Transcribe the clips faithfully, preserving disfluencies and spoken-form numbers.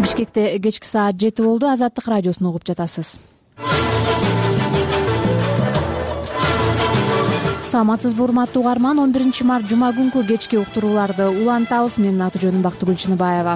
Бишкекте кечки саат жети болду. Азаттык радиосун угуп жатасыз. Саламатсызбы урматтуу угарман. он биринчи март жума күнкү кечки уктурууларды улантабыз. Менин аты жөнүм Бактыгүл Чыныбаева.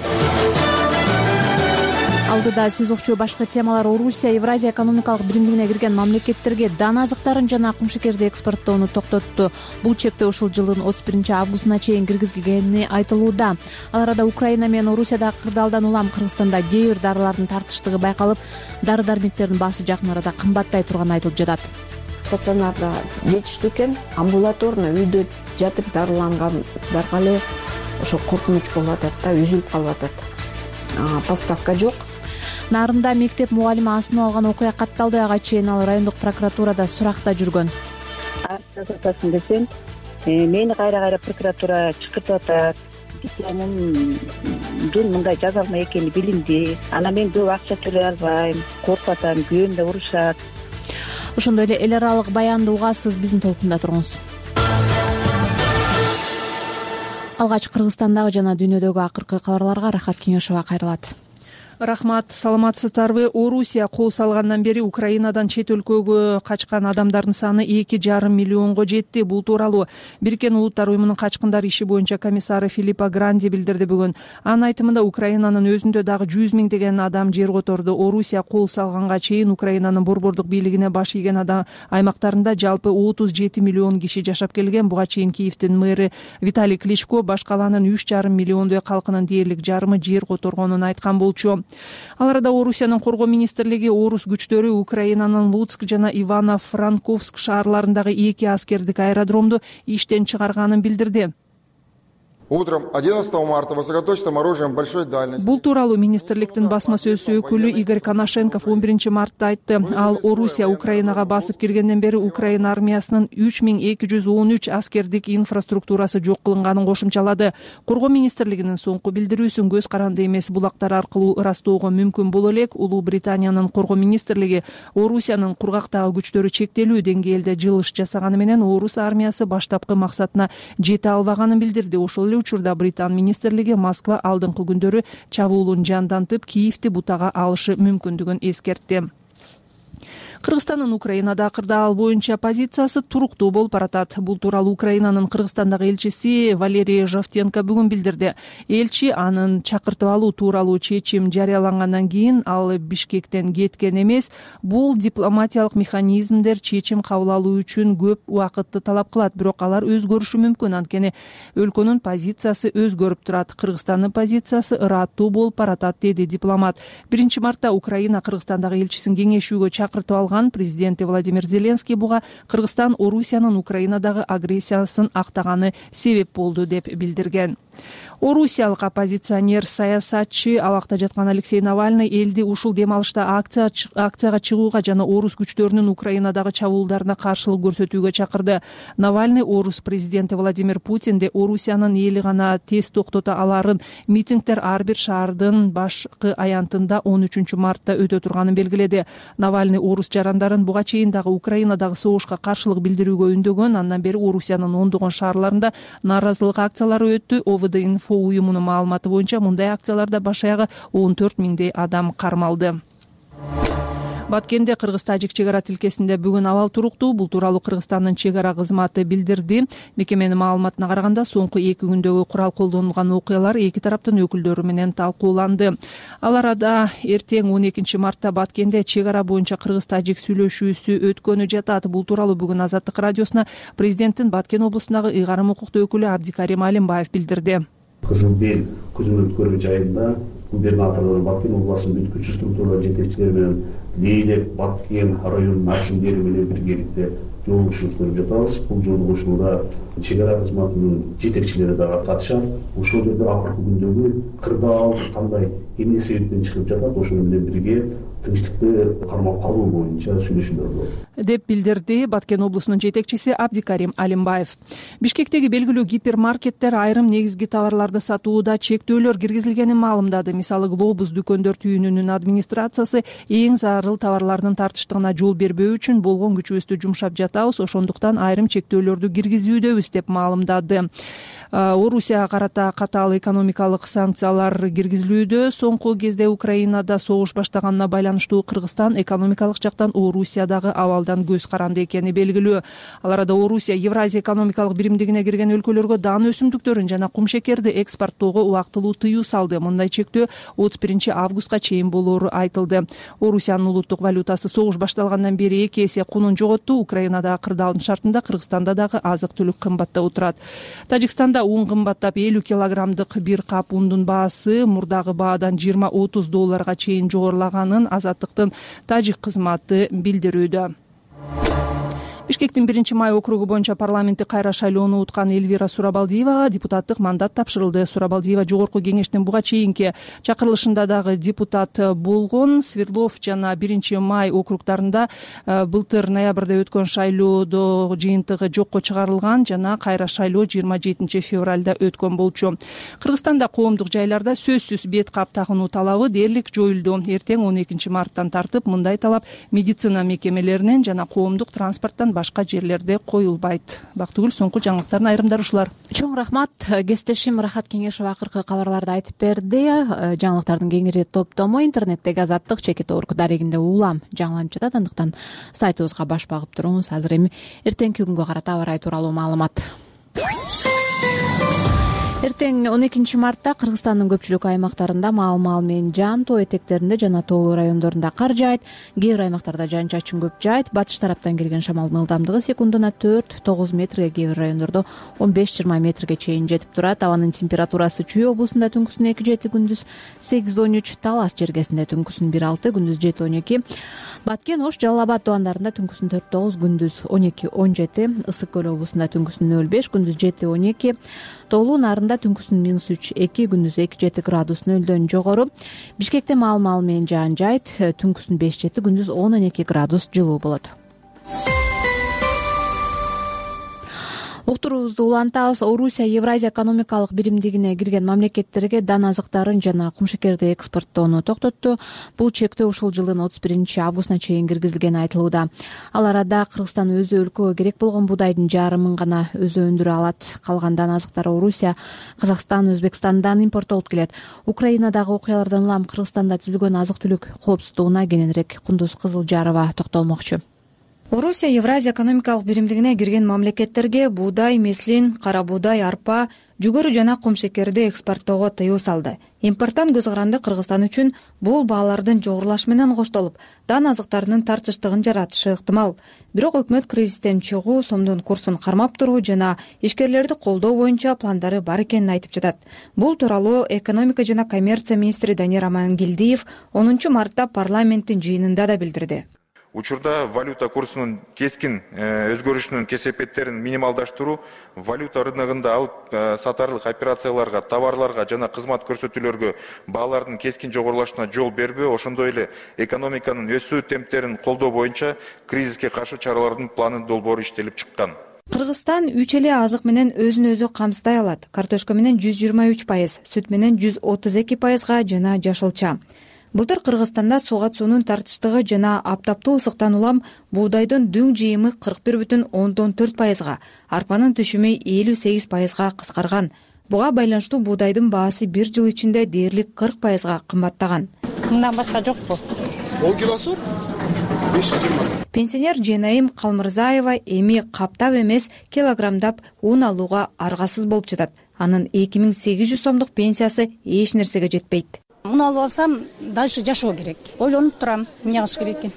Алдыда сиз окчу башкы темалар: Орусия Евразия экономикалык биримдигине кирген мамлекеттерге дан азыктарын жана кумшекерди экспорттоону токтотту. Бул чектөө ушул жылдын отуз биринчи августуна чейин киргизилгени айтылууда. Ал арада Украина менен Орусияда кырдаалдан улам Кыргызстанда кээ бир дарылардын тартыштыгы байкалып, дары-дармектердин баасы жакын арада кымбаттай турганы айтылып жатат. Стационарда жетиштүү экен, амбулаторно үйдө жатып дарылангандарга эле ошо коркунуч болуп атат да, үзүлүп калып атат. Поставка жок. Нарында мектеп мугалими асынып алган окуя катталды. Ага чейин ал райондук прокуратурада суракта жүргөн. Жасатасың десем, мени кайра-кайра прокуратура чакыртып атат. Дипломумдун мындай жазалма экени билинди. Анан мен көп акча төлөй албайм, коркуп атам, күйөөм да урушат. Ошондой эле эл аралык баянды угасыз, биздин толкунда туруңуз. Алгач Кыргызстандагы жана дүйнөдөгү акыркы кабарларга Рахат Кеңешова кайрылат. Рахмат, саламатсыздарбы? Орусия кол салгандан бери Украинадан чет өлкөгө качкан адамдардын саны эки жарым миллионго жетти. Бул тууралуу Бириккен Улуттар уюмунун качкындар иши боюнча комиссары Филиппо Гранди билдирди бүгүн. Анын айтымында Украинанын өзүндө дагы жүз миңдеген адам жер которду. Орусия кол салганга чейин Украинанын борбордук бийлигине баш ийген адам аймактарында жалпы отуз жети миллион киши жашап келген. Буга чейин Киевдин мэри Виталий Кличко баш калаанын үч жарым миллиондой калкынын дээрлик жарымы жер которгонун айткан болчу. Ал арада Орусиянын коргоо министрлиги орус күчтөрү Украинанын Луцк жана Ивано-Франковск шаарларындагы эки аскердик аэродромду иштен чыгарганын билдирди. Утром одиннадцатого марта высокоточным оружием большой дальности. Бул тууралуу министрликтин басма сөз өкүлү Игорь Коношенков он биринчи мартта айтты. Ал Орусия Украинага басып киргенден бери Украина армиясынын үч миң эки жүз он үч аскердик инфраструктурасы жок кылынганын кошумчалады. Коргоо министрлигинин соңку билдирүүсүн көз каранды эмес булактар аркылуу ырастоого мүмкүн боло элек. Улуу Британиянын коргоо министрлиги Орусиянын кургактагы күчтөрү чектелүү деңгээлде жылыш жасаганы менен орус армиясы баштапкы максатына жете албаганын билдирди. Ошол эле учурда Британ министрлиги Москва алдыңкы күндөрү чабуулун жандантып, Киевди бутага алышы мүмкүндүгүн эскертти. Кыргызстандын Украинада кырдаал боюнча позициясы туруктуу болуп баратат. Бул тууралуу Украинанын Кыргызстандагы элчиси Валерий Жовтенко бүгүн билдирди. Элчи анын чакыртып алуу тууралуу чечим жарыялангандан кийин ал Бишкектен кеткен эмес. Бул дипломатиялык механизмдер чечим кабыл алуу үчүн көп убакытты талап кылат, бирок алар өзгөрүшү мүмкүн. Анткени өлкөнүн позициясы өзгөрүп турат. Кыргызстандын позициясы ыраттуу болуп баратат, деди дипломат. биринчи мартта Украина Кыргызстандагы элчисин кеңешүүгө чакыртып алган. Президенти Владимир Зеленский буга Кыргызстан Орусиянын Украинадагы агрессиясын актаганы себеп болду деп билдирген. Орусиялык оппозиционер саясатчы абакта жаткан Алексей Навальный элди ушул дем алышта акция акцияга чыгууга жана орус күчтөрүнүн Украинадагы чабуулдарына каршылык көрсөтүүгө чакырды. Навальный орус президенти Владимир Путинди Орусиянын эли гана тез токтото аларын, митингдер ар бир шаардын башкы аянтында он үчүнчү мартта өтө турганын белгиледи. Навальный орус жарандарын буга чейин дагы Украинадагы согушка каршылык билдирүүгө үндөгөн. Андан бери Орусиянын ондогон шаарларында нааразылык акциялары өттү. О В Д Инфо уюмунун маалыматы боюнча мындай акцияларда баш аягы он төрт миңдей адам кармалды. Баткенде Кыргыз-Тажик чек ара тилкесинде бүгүн абал туруктуу. Бул тууралуу Кыргызстандын чек ара кызматы билдирди. Мекеменин маалыматына караганда соңку эки күндөгү курал колдонулган окуялар эки тараптын өкүлдөрү менен талкууланды. Ал арада эртең он экинчи мартта Баткенде чек ара боюнча Кыргыз-Тажик сүйлөшүүсү өткөнү жатат. Бул тууралуу бүгүн Азаттык радиосуна президенттин Баткен облусундагы ыйгарым укуктуу өкүлү Абдикарим Алимбаев билдирди. Кызыл Бел көзөмөл көрүү жайында губернаторлор, Баткен областынын бүткүчү структуралар жетекчилери менен Лейлек, Баткен районунун акимдери менен биргеликте жолугушуу өткөрүп жатабыз. Бул жолугушууда чек ара кызматынын жетекчилери дагы катышат. Ошол жерде акыркы күндөгү кырдаал кандай эмне себептен чыгып жатат, ошону менен бирге тынчтыкты кармап калуу боюнча сүйлөшүүлөр болду деп билдирди Баткен облусунун жетекчиси Абдикарим Алимбаев. Бишкектеги белгилүү гипермаркеттер айрым негизги товарларды сатууда чектөөлөр киргизилгенин маалымдады. Мисалы, Глобус дүкөндөр түйүнүнүн администрациясы эң зарыл товарлардын тартыштыгына жол бербөө үчүн болгон күчүбүздү жумшап жатабыз, ошондуктан айрым чектөөлөрдү киргизүүдөбүз деп маалымдады. Орусияга карата катаал экономикалык санкциялар киргизилүүдө. Соңку кезде Украинада согуш баштаганына байланыштуу Кыргызстан экономикалык жактан Орусиядагы абалдан көз каранды экени белгилүү. Ал арада Орусия Евразия экономикалык биримдигине кирген өлкөлөргө дан өсүмдүктөрүн жана кумшекерди экспорттоого убактылуу тыюу салды. Мындай чектөө отуз биринчи августка чейин болоору айтылды. Орусиянын улуттук валютасы согуш башталгандан бери эки эсе кунун жоготту. Украинадагы кырдаалдын шартында Кыргызстанда дагы азык-түлүк кымбаттап отурат. Тажикстанда ун кымбаттап, элүү килограммдык бир кап ундун баасы мурдагы баадан жыйырма отуз долларга чейин жогорулаганын Азаттыктын тажик кызматы билдирүүдө. Бишкектин биринчи май округу боюнча парламенттик кайра шайлоону уткан Эльвира Сурабалдиевага депутаттык мандат тапшырылды. Сурабалдиева жогорку кеңештин буга чейинки чакырылышында дагы депутат болгон. Свердлов жана биринчи май округдарында былтыр ноябрда өткөн шайлоодо жыйынтыгы жокко чыгарылган жана кайра шайлоо жыйырма жетинчи февралда өткөн болчу. Кыргызстанда коомдук жайларда сөзсүз бет кап тагынуу талабы дээрлик жоюлду. Эртең он экинчи марттан тартып мындай талап медицина мекемелеринен жана коомдук транспорттан башка жерлерде коюлбайт. Бактыгүл, соңку жаңылыктардын айрымдары ушулар. Чоң рахмат. Кесиптешим Рахат Кеңешова акыркы кабарларды айтып берди. Жаңылыктардын кеңири топтому интернеттеги Азаттык чекит орку дарегинде улам жаңыланып жатат. Андыктан сайтыбызга баш багып туруңуз. Азыр эми эртеңки күнгө карата аба ырайы тууралуу маалымат. Эртең он экинчи мартта Кыргызстандын көпчүлүк аймактарында маал-маал менен жаан, тоо этектеринде жана тоолуу райондорунда кар жаайт. Кээ бир аймактарда жаан-чачын көп жаайт. Батыш тараптан келген шамалдын ылдамдыгы секундуна төрт тогуз метрге, кээ бир райондордо он беш жыйырма метрге чейин жетип турат. Абанын температурасы Чүй облусунда түнкүсүн эки жети, күндүз сегиз он үч, Талас жергесинде түнкүсүн бир алты, күндүз жети он эки, Баткен, Ош, Жалал Абад тубандарында түнкүсүн төрт тогуз, күндүз он эки он жети, Ысык көл облусунда түнкүсүн нөл беш, күндүз жети он эки, Тоолуу Нарында түнкүсүн минус үч эки, күндүз эки жети градус нөлдөн жогору. Бишкекте маал-маал менен жаан жайт, түнкүсүн беш жети, күндүз он он эки градус жылуу болот. Уктуруубузду улантабыз. Орусия Евразия экономикалык биримдигине кирген мамлекеттерге дан азыктарын жана кумшекерди экспорттоону токтотту. Бул чектөө ушул жылдын отуз биринчи августуна чейин киргизилгени айтылууда. Ал арада Кыргызстан өзү өлкөгө керек болгон буудайдын жарымын гана өзү өндүрө алат. Калган дан азыктар Орусия, Казакстан, Өзбекстандан импорттолуп келет. Украинадагы окуялардан улам Кыргызстанда түзүлгөн азык-түлүк коопсуздугуна кененирээк Кундуз Кызылжарова токтолмокчу. Орусия Евразия экономикалык биримдигине кирген мамлекеттерге буудай, меслин, кара буудай, арпа, жүгөрү жана кумшекерди экспорттоого тыюу салды. Импорттон көз каранды Кыргызстан үчүн бул баалардын жогорулашы менен коштолуп, дан азыктарынын тартыштыгын жаратышы ыктымал. Бирок өкмөт кризистен чыгуу, сомдун курсун кармап туруу жана ишкерлерди колдоо боюнча пландары бар экенин айтып жатат. Бул тууралуу экономика жана коммерция министри Данияр Амангелдиев онунчу мартта парламенттин жыйынында да билдирди. Учурда валюта курсунун кескин өзгөрүшүнүн кесепеттерин минималдаштыруу, валюта рыногунда алып сатарлык операцияларга, товарларга жана кызмат көрсөтүүлөргө баалардын кескин жогорулашына жол бербөө, ошондой эле экономиканын өсүү темптерин колдоо боюнча кризиске каршы чаралардын планы долбоору иштелип чыккан. Кыргызстан үч эле азык менен өзүн өзү камсыздай алат. Картошка менен жүз жыйырма үч пайыз, сүт менен жүз отуз эки пайызга жана жашылча. Былтыр Кыргызстанда суга суунун тартыштыгы жана аптаптуу ысыктан улам буудайдын дүң жыйымы кырк бир бүтүн ондон төрт пайызга, арпанын түшүмү элүү сегиз пайызга кыскарган. Буга байланыштуу буудайдын баасы бир жыл ичинде дээрлик кырк пайызга кымбаттаган. Мындан башка жокпу? он килосу беш жүз жыйырма. Пенсионер Женайым Калмырзаева эми каптап эмес килограммдап ун алууга аргасыз болуп жатат. Анын эки миң сегиз жүз сомдук пенсиясы эч нерсеге жетпейт. Муну алып алсам, дальше жашоо керек. Ойлонуп турам, эмне кылыш керек экен.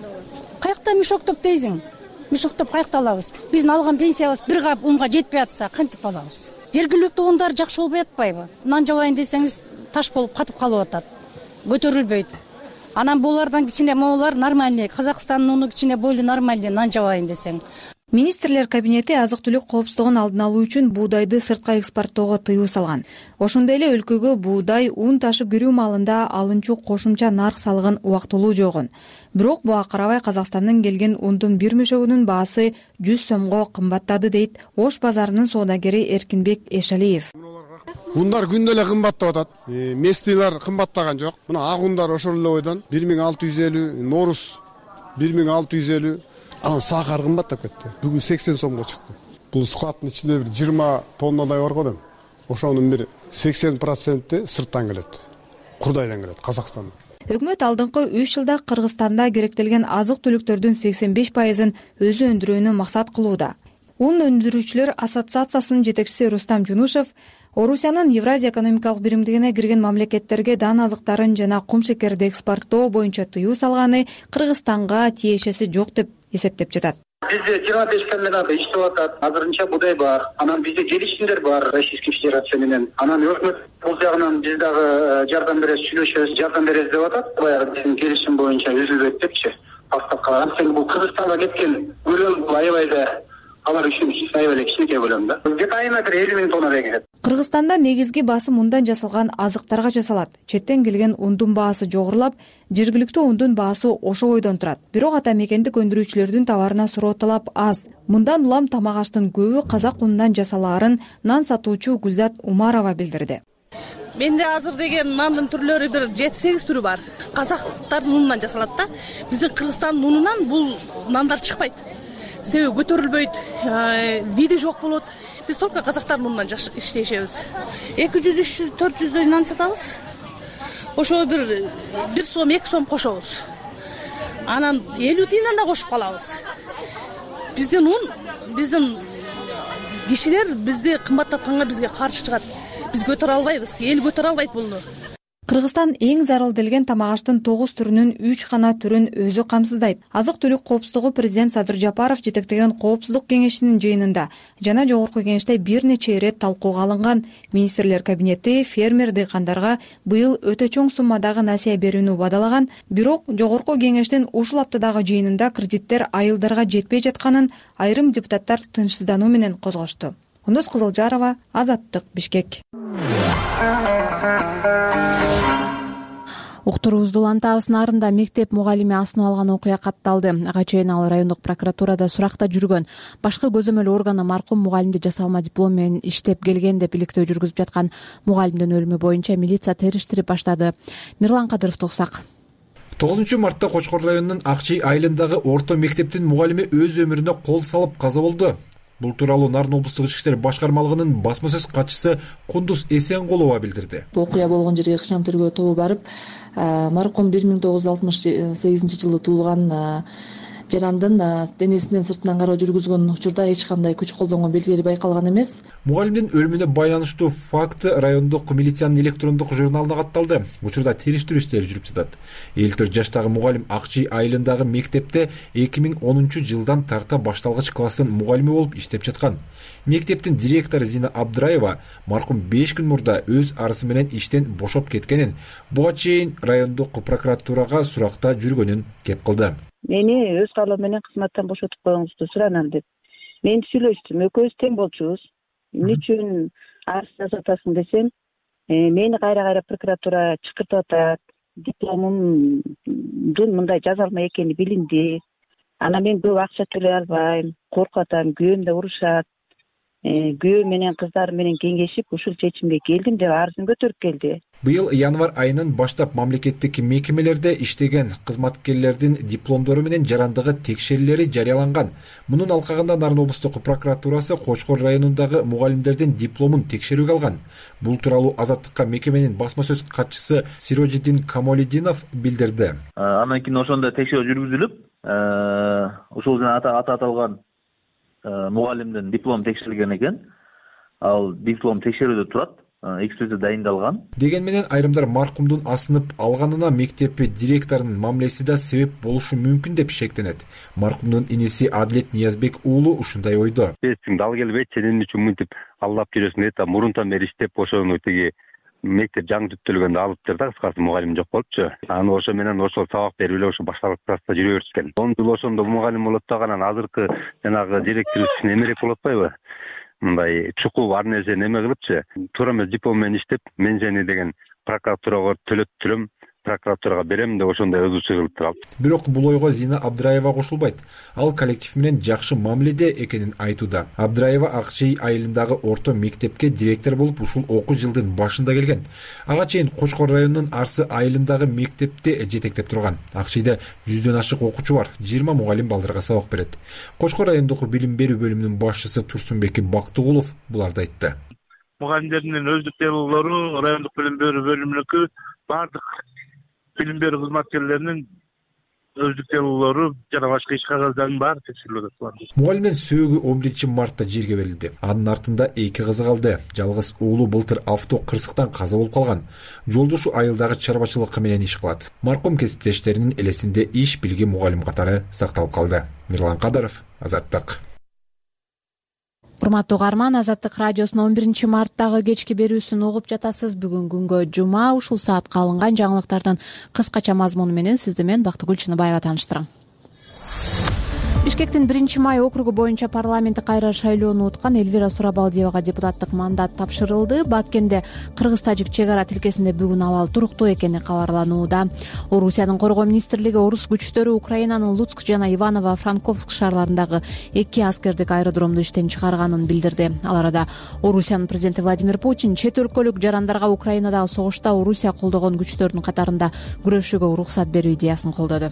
Каякта мешоктоп дейсиң? Мешоктоп каякта алабыз? Биздин алган пенсиябыз бир кап унга жетпей атса, кантип алабыз? Жергиликтүү ундар жакшы болбой атпайбы? Нан жабайын десеңиз, таш болуп катып калып атат. Көтөрүлбөйт. Анан булардан кичине моолар нормальный, Казакстандын уну кичине бойлу нормальный нан жабайын десең. Министрлер кабинети азык-түлүк коопсуздугун алдын алуу үчүн буудайды сыртка экспорттоого тыюу салган. Ошондой эле өлкөгө буудай, ун ташып кирүү маалында алынчу кошумча нарк салыгын убактылуу жойгон. Бирок буга карабай Казакстандан келген ундун бир мөшөгүнүн баасы жүз сомго кымбаттады дейт Ош базарынын соодагери Эркинбек Эшалиев. Ундар күндө эле кымбаттап атат. Местилер кымбаттаган жок. Мына ак ундар ошол эле бойдон бир миң алты жүз элүү, норус бир миң алты жүз элүү. Анан сахар кымбаттап кетти. Бүгүн сексен сомго чыкты. Бул складтын ичинде бир жыйырма тоннадай бар го дейм. Ошонун бир сексен проценти сырттан келет. Курдайдан келет, Казакстандан. Өкмөт алдыңкы үч жылда Кыргызстанда керектелген азык-түлүктөрдүн сексен беш пайызын өзү өндүрүүнү максат кылууда. Un өндүрүүчүлөр ассоциациясынын жетекчиси Рустам Жунушев Орусиянын Евразия экономикалык биримдигине кирген мамлекеттерге дан азыктарын жана кум шекерди экспорттоо боюнча тыюу салганы Кыргызстанга тиешеси жок деп эсептеп жатат. Бизде жыйырма беш комбинат иштеп атат. Азырынча будай бар. Анан бизде келишимдер бар Российский Федерация менен. Анан өкмөт бул жагынан биз дагы жардам беребиз, сүйлөшөбүз, жардам беребиз деп атат. Баягы биздин келишим боюнча үзүлбөйт депчи. Поставка. Анткени бул Кыргызстанга кеткен көлөм бул аябай да алар үчүн аябай эле кичинекей көлөм да. Бир айына бир элүү миң тоннадай келет. Кыргызстанда негизги басым ундан жасалган азыктарга жасалат. Четтен келген ундун баасы жогорулап, жергиликтүү ундун баасы ошо бойдон турат. Бирок ата мекендик өндүрүүчүлөрдүн товарына суроо талап аз. Мындан улам тамак аштын көбү казак унунан жасалаарын нан сатуучу Гүлзат Умарова билдирди. Менде азыр деген нандын түрлөрү бир жети сегиз түрү бар. Казактардын унунан жасалат да. Биздин Кыргызстандын унунан бул нандар чыкпайт. Себеби көтөрүлбөйт, види жок болот. Биз только казактардын унунан иштешебиз. эки жүз үч жүз төрт жүздөй нан сатабыз. Ошо бир бир сом эки сом кошобуз. Анан элүү тыйындан да кошуп калабыз. Биздин ун, биздин кишилер бизди кымбаттатканга бизге каршы чыгат. Биз көтөрө албайбыз, эл көтөрө албайт буну. Кыргызстан эң зарыл делген тамак аштын тогуз түрүнүн үч гана түрүн өзү камсыздайт. Азык-түлүк коопсуздугу президент Садыр Жапаров жетектеген коопсуздук кеңешинин жыйынында жана жогорку кеңеште бир нече ирет талкууга алынган. Министрлер кабинети фермер дыйкандарга быйыл өтө чоң суммадагы насыя берүүнү убадалаган, бирок жогорку кеңештин ушул аптадагы жыйынында кредиттер айылдарга жетпей жатканын айрым депутаттар тынчсыздануу менен козгошту. Ондос Кызылжарова, Азаттык, Бишкек. Уктуруубузду улантабыз. Нарында мектеп мугалими асынып алган окуя катталды. Ага чейин ал райондук прокуратурада суракта жүргөн. Башкы көзөмөл органы маркум мугалимди жасалма диплом менен иштеп келген деп иликтөө жүргүзүп жаткан мугалимдин өлүмү боюнча милиция териштирип баштады. Мирлан Кадыров токсак. тогузунчу мартта Кочкор районунун Акчий айылындагы орто мектептин мугалими өз өмүрүнө кол салып каза болду. Бул тууралуу Нарын облустук ички иштер башкармалыгынын басма сөз катчысы Кундуз Эсенкулова билдирди. Окуя болгон жерге ыкчам тергөө тобу барып, маркум бир миң тогуз жүз алтымыш сегизинчи жылы туулган жарандын денесинен сыртынан кароо жүргүзгөн учурда эч кандай күч колдонгон белгилери байкалган эмес. Мугалимдин өлүмүнө байланыштуу факты райондук милициянын электрондук журналына катталды. Учурда териштирүү иштери жүрүп жатат. элүү төрт жаштагы мугалим Акчий айылындагы мектепте эки миң онунчу жылдан тарта башталгыч класстын мугалими болуп иштеп жаткан. Мектептин директору Зина Абдраева маркум беш күн мурда өз арызы менен иштен бошоп кеткенин, буга чейин райондук прокуратурага суракта жүргөнүн кеп кылды. Мени өз каалоом менен кызматтан бошотуп коюңузду суранам деп. Мен сүйлөштүм, экөөбүз тең болчубуз. Эмне үчүн арыз жазып атасың десем, мени кайра-кайра прокуратура чакыртып атат. Дипломумдун мындай жаза алмай экени билинди. Анан мен көп акча төлөй албайм, коркуп атам, күйөөм да урушат. Күйөө менен кыздары менен кеңешип ушул чечимге келдим деп арызын көтөрүп келди. Быйыл январь айынан баштап мамлекеттик мекемелерде иштеген кызматкерлердин дипломдору менен жарандыгы текшерүүлөрү жарыяланган. Мунун алкагында Нарын облустук прокуратурасы Кочкор районундагы мугалимдердин дипломун текшерүүгө алган. Бул тууралуу Азаттыкка мекеменин басма сөз катчысы Сирожиддин Камолидинов билдирди. Андан кийин ошондо текшерүү жүргүзүлүп, ушул жана ата аталган мугалимдин диплом текшерилген экен. Ал диплом текшерүүдө турат, экспертиза дайындалган. Деген менен айрымдар маркумдун асынып алганына мектепи директорунун мамилеси да себеп болушу мүмкүн деп шектенет. Маркумдун иниси Адлет Ниязбек уулу ушундай ойдо. Эсиң дал келбейт, сен эмне үчүн мынтип алдап жүрөсүң деп, мурунтан бери иштеп ошону тиги мектеп жаңы түптөлгөндө алып жүрдү, кыскасы мугалим жок болупчу. Аны ошо менен ошол сабак берип эле ошо башталгыч класста жүрө беришкен. он жыл ошондо мугалим болуп атпаган, азыркы жанагы директор немерек болуп атпайбы? Мындай чукул ар нерсе неме кылыпчы. Туура эмес диплом менен иштеп, мен сени деген прокуратурага төлөп турам, прокуратурага берем деп ошондой ызуучу кылыптыр ал. Бирок бул ойго Зина Абдраева кошулбайт. Ал коллектив менен жакшы мамиледе экенин айтууда. Абдраева Акчей айылындагы орто мектепке директор болуп ушул окуу жылдын башында келген. Ага чейин Кочкор районунун Арсы айылындагы мектепте жетектеп турган. Акчейде жүздөн ашык окуучу бар, жыйырма мугалим балдарга сабак берет. Кочкор райондук билим берүү бөлүмүнүн башчысы Турсунбек Бактыгулов буларды айтты. Мугалимдердин өздүк делолору райондук билим берүү бөлүмүнүкү бардык билим берүү кызматкерлеринин өздүк делолору жана башка иш кагаздардын баары текшерилет. Мугалимдин сөөгү он биринчи мартта жерге берилди. Анын артында эки кызы калды. Жалгыз уулу былтыр авто кырсыктан каза болуп калган. Жолдошу айылдагы чарбачылык менен иш кылат. Маркум кесиптештеринин элесинде иш билги мугалим катары сакталып калды. Мирлан Кадаров, Азаттык. Урматтуу угарман, Азаттык радиосунун он биринчи марттагы кечки берүүсүн угуп жатасыз. Бүгүн күнгө жума, ушул саатка алынган жаңылыктардын кыскача мазмуну менен сизди мен Бактыгүл Чыныбаева тааныштырам. Бишкектин биринчи май округу боюнча парламентти кайра шайлоону уткан Элвира Сурабалдиевага депутаттык мандат тапшырылды. Баткенде кыргыз-тажик чек ара тилкесинде бүгүн абал туруктуу экени кабарланууда. Орусиянын коргоо министрлиги орус күчтөрү Украинанын Луцк жана Иваново-Франковск шаарларындагы эки аскердик аэродромду иштен чыгарганын билдирди. Ал арада Орусиянын президенти Владимир Путин чет өлкөлүк жарандарга Украинадагы согушта Орусия колдогон күчтөрдүн катарында күрөшүүгө уруксат берүү идеясын колдоду.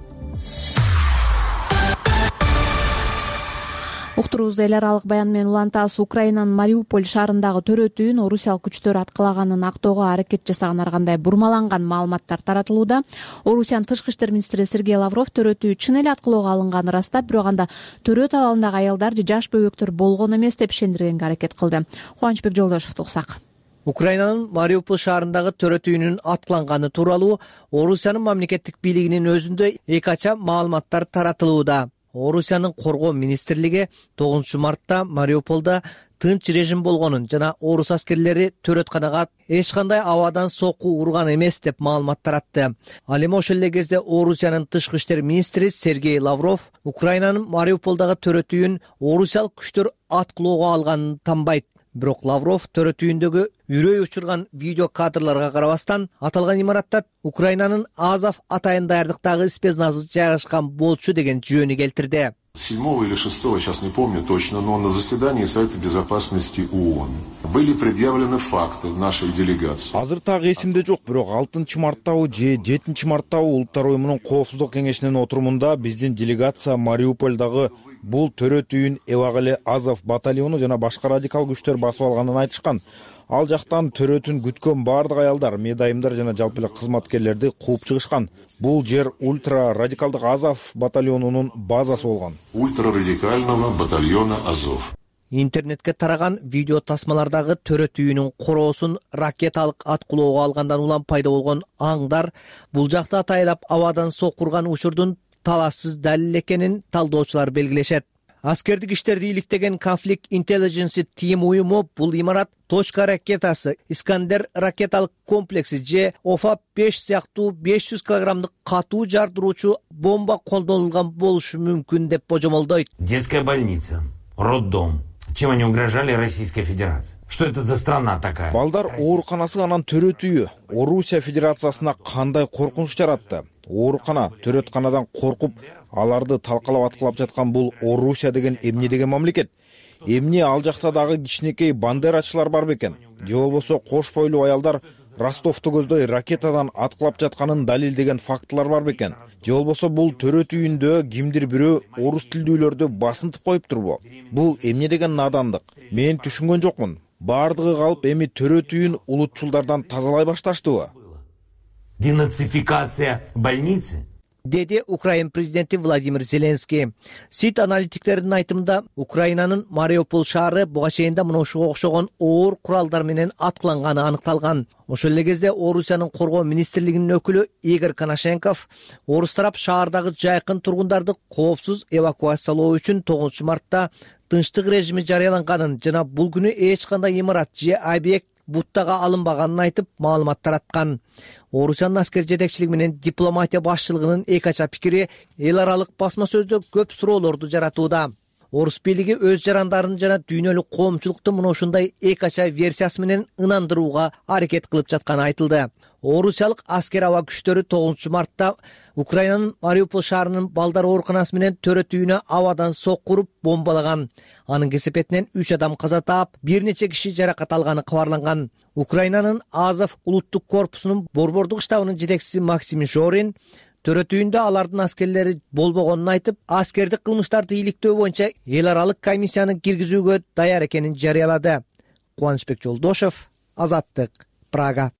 Уктуруубузду эл аралык баян менен улантабыз. Украинанын Мариуполь шаарындагы төрөт үйүн орусиялык күчтөр аткылаганын актоого аракет жасаган аргандай бурмаланган маалыматтар таратылууда. Орусиянын тышкы иштер министри Сергей Лавров төрөт үй чын эле аткылоого алынганын ырастап, бирок анда төрөт абалындагы аялдар же жаш бөбөктөр болгон эмес деп ишендиргенге аракет кылды. Кубанычбек Жолдошевду уксак. Украинанын Мариуполь шаарындагы төрөт үйүнүн аткыланганы тууралуу Орусиянын мамлекеттик бийлигинин өзүндө эки ача маалыматтар таратылууда. Орусиянын коргоо министрлиги тогузунчу мартта Мариуполда тынч режим болгонун жана орус аскерлери төрөтканага эч кандай абадан сокку урган эмес деп маалымат таратты. Ал эми ошол эле кезде Орусиянын тышкы иштер министри Сергей Лавров Украинанын Мариуполдагы төрөт үйүн орусиялык күчтөр аткылоого алганын танбайт. Бирок Лавров төрөт үйүндөгү үрөй учурган видео кадрларга карабастан аталган имаратта Украинанын Азов атайын даярдыктагы спецназы жайгашкан болчу деген жүйөнү келтирди. седьмого или шестого, сейчас не помню точно, но на заседании Совета Безопасности ООН были предъявлены факты нашей делегации. Азыр так эсимде жок, бирок алтынчы марттабы же жетинчи марттабы Улуттар уюмунун коопсуздук кеңешинин отурумунда биздин делегация Мариупольдагы бул төрөт үйүн Эвагыле Азов батальону жана башка радикал күчтөр басып алганын айтышкан. Ал жактан төрөтүн күткөн бардык аялдар, медайымдар жана жалпы эле кызматкерлерди кууп чыгышкан. Бул жер ультра радикалдык Азов батальонунун базасы болгон. Ультрарадикального батальона Азов. Интернетке тараган видео тасмалардагы төрөт үйүнүн короосун ракеталык аткылоого алгандан улам пайда болгон аңдар бул жакта атайлап абадан сокурган учурдун талашсыз далил экенин талдоочулар белгилешет. Аскердик иштерди иликтеген конфликт интеллиженси тим уюму бул имарат точка ракетасы, Искандер ракеталык комплекси же Офа беш сыяктуу беш жүз килограммдык катуу жардыруучу бомба колдонулган болушу мүмкүн деп божомолдойт. Детская больница, роддом. Чем они угрожали Российской Федерации? Что это за страна такая? Балдар ооруканасы анан төрөт үйү Орусия Федерациясына кандай коркунуч жаратты? Оорукана төрөтканадан коркуп, аларды талкалап аткылап жаткан бул Орусия деген эмне деген мамлекет? Эмне ал жакта дагы кичинекей бандерачылар бар бекен? Же болбосо кош бойлуу аялдар Ростовду көздөй ракетадан аткылап жатканын далилдеген фактылар бар бекен? Же болбосо бул төрөт үйүндө кимдир бирөө орус тилдүүлөрдү басынтып коюп турбу? Бул эмне деген надандык? Мен түшүнгөн жокмун. Бардыгы калып эми төрөт үйүн улутчулдардан тазалай башташтыбы? Денацификация больницы? Деди Украин президенти Владимир Зеленский. Сит аналитиктердин айтымында Украинанын Мариуполь шаары буга чейин да мына ушуга окшогон оор куралдар менен аткыланганы аныкталган. Ошол эле кезде Орусиянын коргоо министрлигинин өкүлү Игорь Коношенков орус тарап шаардагы жайкын тургундарды коопсуз эвакуациялоо үчүн тогузунчу мартта тынчтык режими жарыяланганын жана бул күнү эч кандай имарат же объект буттага алынбаганын айтып маалымат тараткан. Орусиянын аскер жетекчилиги менен дипломатия башчылыгынын эки ача пикири эл аралык басма сөздө көп суроолорду жаратууда. орус бийлиги өз жарандарын жана дүйнөлүк коомчулукту мына ушундай эки ача версиясы менен ынандырууга аракет кылып жатканы айтылды. Орусиялык аскер аба күчтөрү тогузунчу мартта Украинанын Мариуполь шаарынын балдар ооруканасы менен төрөт үйүнө абадан сокку уруп бомбалаган. Анын кесепетинен үч адам каза таап, бир нече киши жаракат алганы кабарланган. Украинанын Азов улуттук корпусунун борбордук штабынын жетекчиси Максим Жорин төрөт үйүндө алардын аскерлери болбогонун айтып, аскердик кылмыштарды иликтөө боюнча эл аралык комиссияны киргизүүгө даяр экенин жарыялады. Кубанычбек Жолдошев, Азаттык, Прага.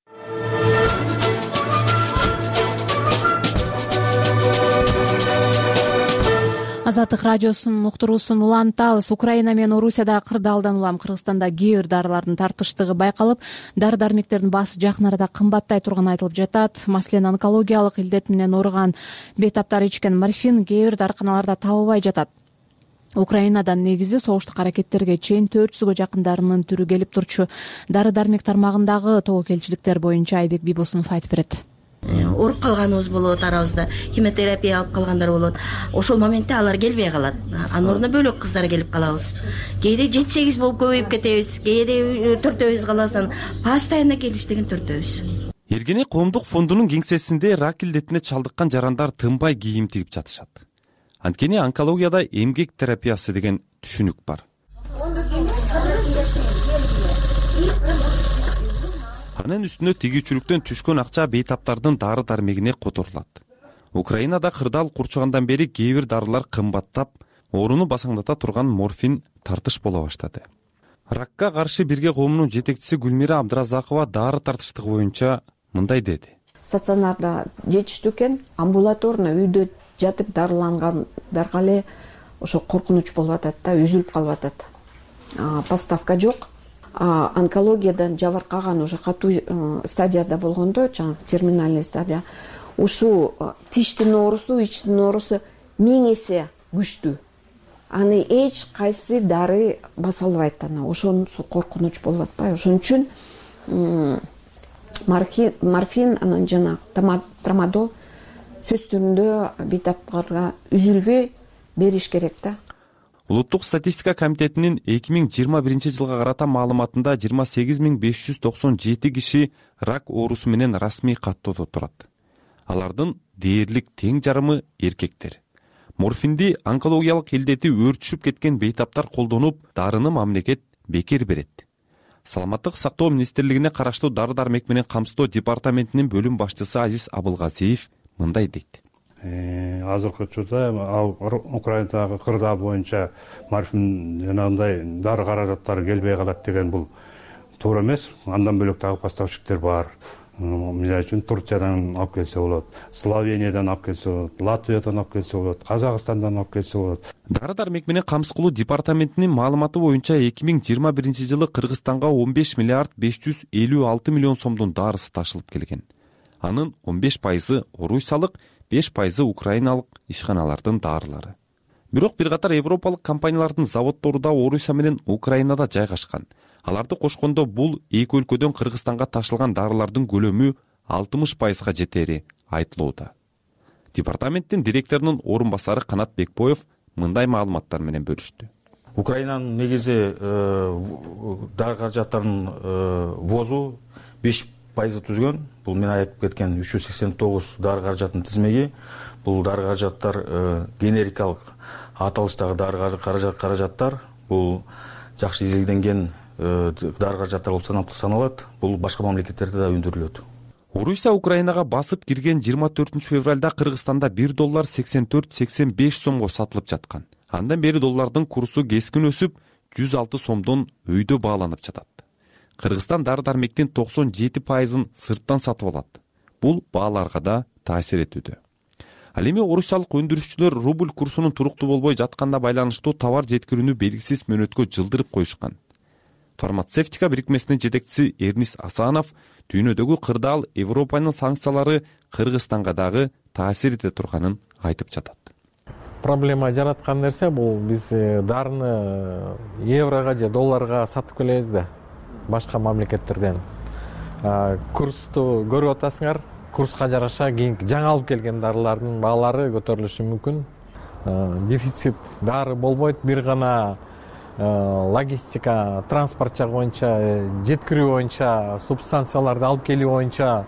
Азаттык радиосунун уктуруусун улантабыз. Украина менен Орусияда кырдаалдан улам Кыргызстанда кээ бир дарылардын тартыштыгы байкалып, дары-дармектердин баасы жакын арада кымбаттай турганы айтылып жатат. Маселен, онкологиялык илдет менен ооруган бейтаптар ичкен морфин кээ бир дарыканаларда табылбай жатат. Украинадан негизи согуштук аракеттерге чейин төрт жүзгө жакын дарынын түрү келип турчу. Дары-дармек тармагындагы тобокелчиликтер боюнча Айбек Бибосунов айтып берет. Ооруп калганыбыз болот, арабызда химиотерапия алып калгандар болот. Ошол моментте алар келбей калат. Анын ордуна бөлөк кыздар келип калабыз. Кээде жети сегиз болуп көбөйүп кетебиз, кээде төртөөбүз каласың. Постоянно келиш деген төртөөбүз. Эргене коомдук фондунун кеңсесинде рак илдетине чалдыккан жарандар тынбай кийим тигип жатышат. Анткени онкологияда эмгек терапиясы деген түшүнүк бар. Анын үстүнө тигүүчүлүктөн түшкөн акча бейтаптардын дары-дармегине которулат. Украинада кырдаал курчугандан бери кээ бир дарылар кымбаттап, ооруну басаңдата турган морфин тартыш боло баштады. Ракка каршы бирге коомунун жетекчиси Гүлмира Абдыразакова дары тартыштыгы боюнча мындай деди. Стационарда жетиштүү экен, амбулаторно үйдө жатып дарылангандарга эле ошо коркунуч болуп атат да, үзүлүп калып атат. Поставка жок. Онкологиядан жабыркаган уже катуу стадияда болгондо, жаңы терминальный стадия, ушу тиштин оорусу, ичтин оорусу миң эсе күчтүү. Аны эч кайсы дары баса албайт. Ошонусу коркунуч болуп атпайбы? Ошон үчүн морфин анан жана трамадол сөз түрүндө бейтаптарга үзүлбөй бериш керек да. Улуттук статистика комитетинин эки миң жыйырма биринчи жылга карата маалыматында жыйырма сегиз миң беш жүз токсон жети киши рак оорусу менен расмий каттоодо турат. Алардын дээрлик тең жарымы эркектер. Морфинди онкологиялык илдети өөрчүшүп кеткен бейтаптар колдонуп, дарыны мамлекет бекер берет. Саламаттык сактоо министрлигине караштуу дары-дармек менен камсыздоо департаментинин бөлүм башчысы Азиз Абылгазиев мындай дейт. Азыркы учурда ал Украинадагы кырдаал боюнча морфин жанагындай дары каражаттары келбей калат деген бул туура эмес. Андан бөлөк дагы поставщиктер бар. Мисалы үчүн Турциядан алып келсе болот, Словениядан алып келсе болот, Латвиядан алып келсе болот, Казакстандан алып келсе болот. Дары-дармек менен камсыз кылуу департаментинин маалыматы боюнча эки миң жыйырма биринчи жылы Кыргызстанга он беш миллиард беш жүз элүү алты миллион сомдун дарысы ташылып келген. Анын он беш пайызы орусиялык, беш пайызы украиналык ишканалардын дарылары. Бирок бир катар европалык компаниялардын заводдору да Орусия менен Украинада жайгашкан. Аларды кошкондо бул эки өлкөдөн Кыргызстанга ташылган дарылардын көлөмү алтымыш пайызга жетери айтылууда. Департаменттин директорунун орун басары Канат Бекбоев мындай маалыматтар менен бөлүштү. Украинанын негизи дары каражаттарынын возу беш пайызы түзгөн. Бул мен айтып кеткен үч жүз сексен тогуз дары каражаттын тизмеги. Бул дары каражаттар генерикалык аталыштагы дары каражаттар. Бул жакшы изилденген дары каражаттар болуп саналат. Бул башка мамлекеттерде да өндүрүлөт. Орусия Украинага басып кирген жыйырма төртүнчү февралда Кыргызстанда бир доллар сексен төрт сексен беш сомго сатылып жаткан. Андан бери доллардын курсу кескин өсүп, жүз алты сомдон өйдө бааланып жатат. Кыргызстан дары-дармектин токсон жети пайызын сырттан сатып алат. Бул бааларга да таасир этүүдө. Ал эми орусиялык өндүрүшчүлөр рубль курсунун туруктуу болбой жатканына байланыштуу товар жеткирүүнү белгисиз мөөнөткө жылдырып коюшкан. Фармацевтика бирикмесинин жетекчиси Эрнис Асанов дүйнөдөгү кырдаал Европанын санкциялары Кыргызстанга дагы таасир эте турганын айтып жатат. Проблема жараткан нерсе бул биз дарыны еврого же долларга сатып келебиз да башка мамлекеттерден. Курсту көрүп атасыңар, курска жараша кийинки жаңы алып келген дарылардын баалары көтөрүлүшү мүмкүн. дефицит дары болбойт, бир гана логистика, транспорт жагы боюнча, жеткирүү боюнча, субстанцияларды алып келүү боюнча.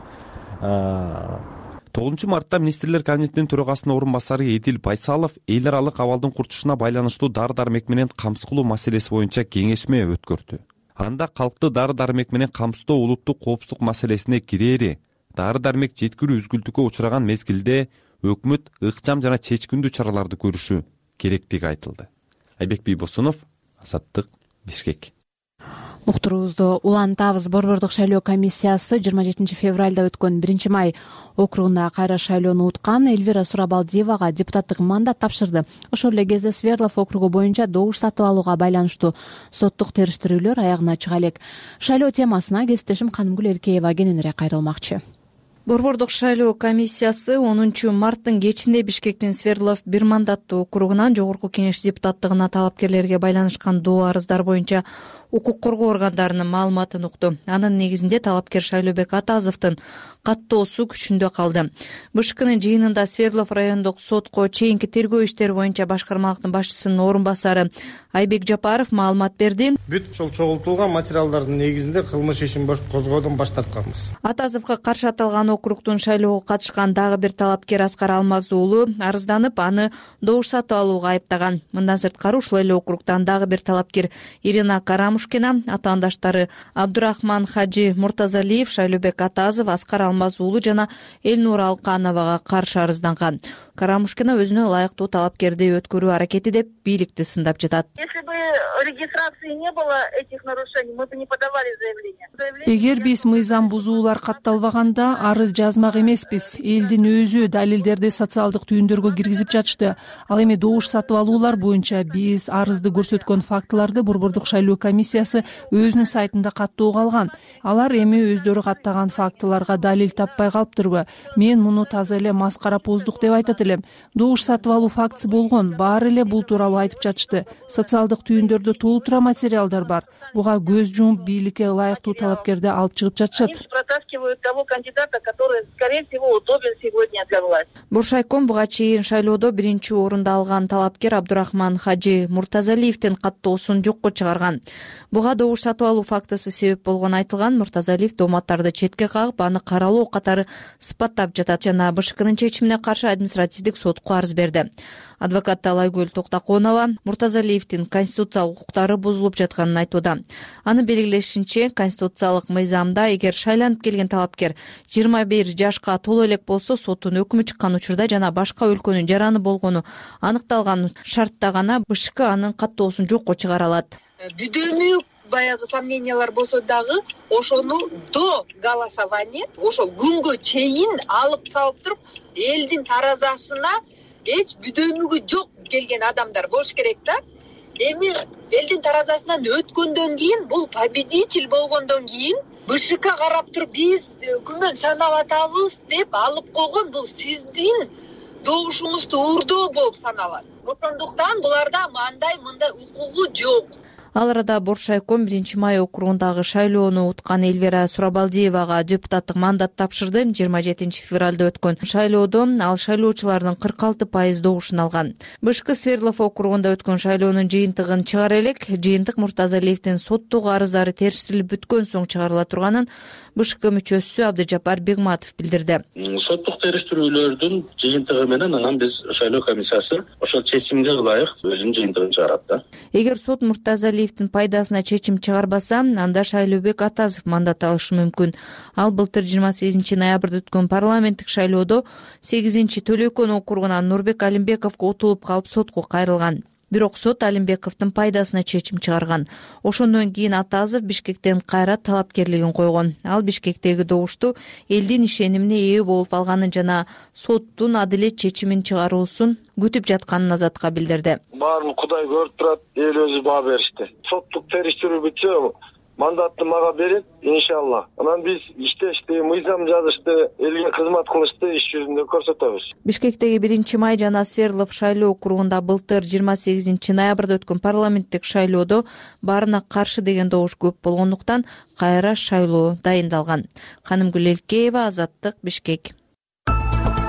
тогузунчу мартта министрлер кабинетинин төрагасынын орун басары Эдил Байсалов эл аралык абалдын курчушуна байланыштуу дары дармек менен камсыз кылуу маселеси боюнча кеңешме өткөрдү. Анда калкты дары дармек менен камсыздоо улуттук коопсуздук маселесине кирээри, дары дармек жеткирүү үзгүлтүккө учураган мезгилде өкмөт ыкчам жана чечкиндүү чараларды көрүшү керектиги айтылды. Айбек Бийбосунов, Азаттык, Бишкек. Уктуруубузду улантабыз. Борбордук шайлоо комиссиясы жыйырма жетинчи февралда өткөн биринчи май округунда кайра шайлоону уткан Эльвира Сурабалдиевага депутаттык мандат тапшырды. Ошол эле кезде Свердлов округу боюнча добуш сатып алууга байланыштуу соттук териштирүүлөр аягына чыга элек. Шайлоо темасына кесиптешим Канымгүл Эркеева кененирээк кайрылмакчы. Борбордук шайлоо комиссиясы онунчу марттын кечинде Бишкектин Свердлов бир мандаттуу округунан жогорку кеңеш депутаттыгына талапкерлерге байланышкан доо арыздар боюнча укук коргоо органдарынын маалыматын укту. Анын негизинде талапкер Шайлообек Атазовдун каттоосу күчүндө калды. БШКнын жыйынында Свердлов райондук сотко чейинки тергөө иштери боюнча башкармалыктын башчысынын орун басары Айбек Жапаров маалымат берди. Бүт ушул чогултулган материалдардын негизинде кылмыш ишин козгоодон баш тартканбыз. Атазовго каршы аталган округдун шайлоого катышкан дагы бир талапкер Аскар Алмаз уулу арызданып, аны добуш сатып алууга айыптаган. Мындан сырткары ушул эле округдан дагы бир талапкер Ирина Карамушкина, атаандаштары Абдурахман Хажи Муртазалиев, Шайлообек Атазов, Аскар Алмаз уулу жана Элнур Алкановага каршы арызданган. Карамушкина өзүнө ылайыктуу талапкерди өткөрүү аракети деп бийликти сындап жатат. Если бы регистрации не было этих нарушений, мы бы не подавали заявление. Эгер биз мыйзам бузуулар катталбаганда арыз жазмак эмеспиз. Элдин өзү далилдерди социалдык түйүндөргө киргизип жатышты. Ал эми добуш сатып алуулар боюнча биз арызды көрсөткөн фактыларды Борбордук шайлоо комиссиясы өзүнүн сайтында каттоого алган. Алар эми өздөрү каттаган фактыларга далил таппай калыптырбы? Мен муну таза эле маскарапоздук деп айтат элем. Добуш сатып алуу фактысы болгон, баары эле бул тууралуу айтып жатышты. Социалдык түйүндөрдө толтура материалдар бар. Буга көз жумуп бийликке ылайыктуу талапкерди алып чыгып жатышат. Протаскивают того кандидата, который, скорее всего, удобен сегодня для власти. Буршайком буга чейин шайлоодо биринчи орунду алган талапкер Абдурахман Хажи Муртазалиевдин каттоосун жокко чыгарган. Буга добуш сатып алуу фактысы себеп болгону айтылган. Муртазалиев дооматтарды четке кагып, аны каралоо катары сыпаттап жатат жана БШКнын чечимине каршы административдик сотко арыз берди. Адвокат Талайгүл Токтаконова Муртазалиевдин конституциялык укуктары бузулуп жатканын айтууда. Аны белгилешинче, конституциялык мыйзамда эгер шайланып келген талапкер жыйырма бир жашка толо элек болсо, соттун өкүмү чыккан учурда жана башка өлкөнүн жараны болгону аныкталган шартта гана БШК анын каттоосун жокко чыгара алат. Бүдөлмүү баягы сомнениялар болсо дагы ошону до голосования, ошол күнгө чейин алып салып туруп, элдин таразасына эч бүдөлмүгү жок келген адамдар болуш керек да. Эми элдин таразасынан өткөндөн кийин, бул победитель болгондон кийин БШК карап туруп, биз күмөн санап атабыз деп алып койгон, бул сиздин добушуңузду уурдоо болуп саналат. Ошондуктан буларда мындай мындай укугу жок. Ал арада Боршайком биринчи май округундагы шайлоону уткан Эльвира Сурабалдиевага депутаттык мандат тапшырды. жыйырма жетинчи февралда өткөн шайлоодо ал шайлоочулардын кырк алты пайыз добушун алган. БШК Свердлов округунда өткөн шайлоонун жыйынтыгын чыгара элек. Жыйынтык Муртазалиевдин соттук арыздары териштирилип бүткөн соң чыгарыла турганын БШК мүчөсү Абдыжапар Бегматов билдирди. Соттук териштирүүлөрдүн жыйынтыгы менен анан биз шайлоо комиссиясы ошол чечимге ылайык өзүнүн жыйынтыгын чыгарат да. Эгер сот Муртазалиевдин пайдасына чечим чыгарбаса, анда Шайлообек Атазов мандат алышы мүмкүн. Ал былтыр жыйырма сегизинчи ноябрда өткөн парламенттик шайлоодо сегизинчи Төлөкөн округунан Нурбек Алимбековго утулуп калып сотко кайрылган. Бирок сот Алимбековдун пайдасына чечим чыгарган. Ошондон кийин Атазов Бишкектен кайра талапкерлигин койгон. Ал Бишкектеги добушту элдин ишенимине ээ болуп алганын жана соттун адилет чечимин чыгаруусун күтүп жатканын Азатка билдирди. Баарын Кудай көрүп турат, эл өзү баа беришти. Соттук териштирүү бүтсө, мандатты мага берет, иншалла. Анан биз иштешти, мыйзам жазышты, элге кызмат кылышты, иш жүзүндө көрсөтөбүз. Бишкектеги биринчи май жана Свердлов шайлоо округунда былтыр жыйырма сегизинчи ноябрда өткөн парламенттик шайлоодо баарына каршы деген добуш көп болгондуктан кайра шайлоо дайындалган. Канымгүл Элкеева, Азаттык, Бишкек.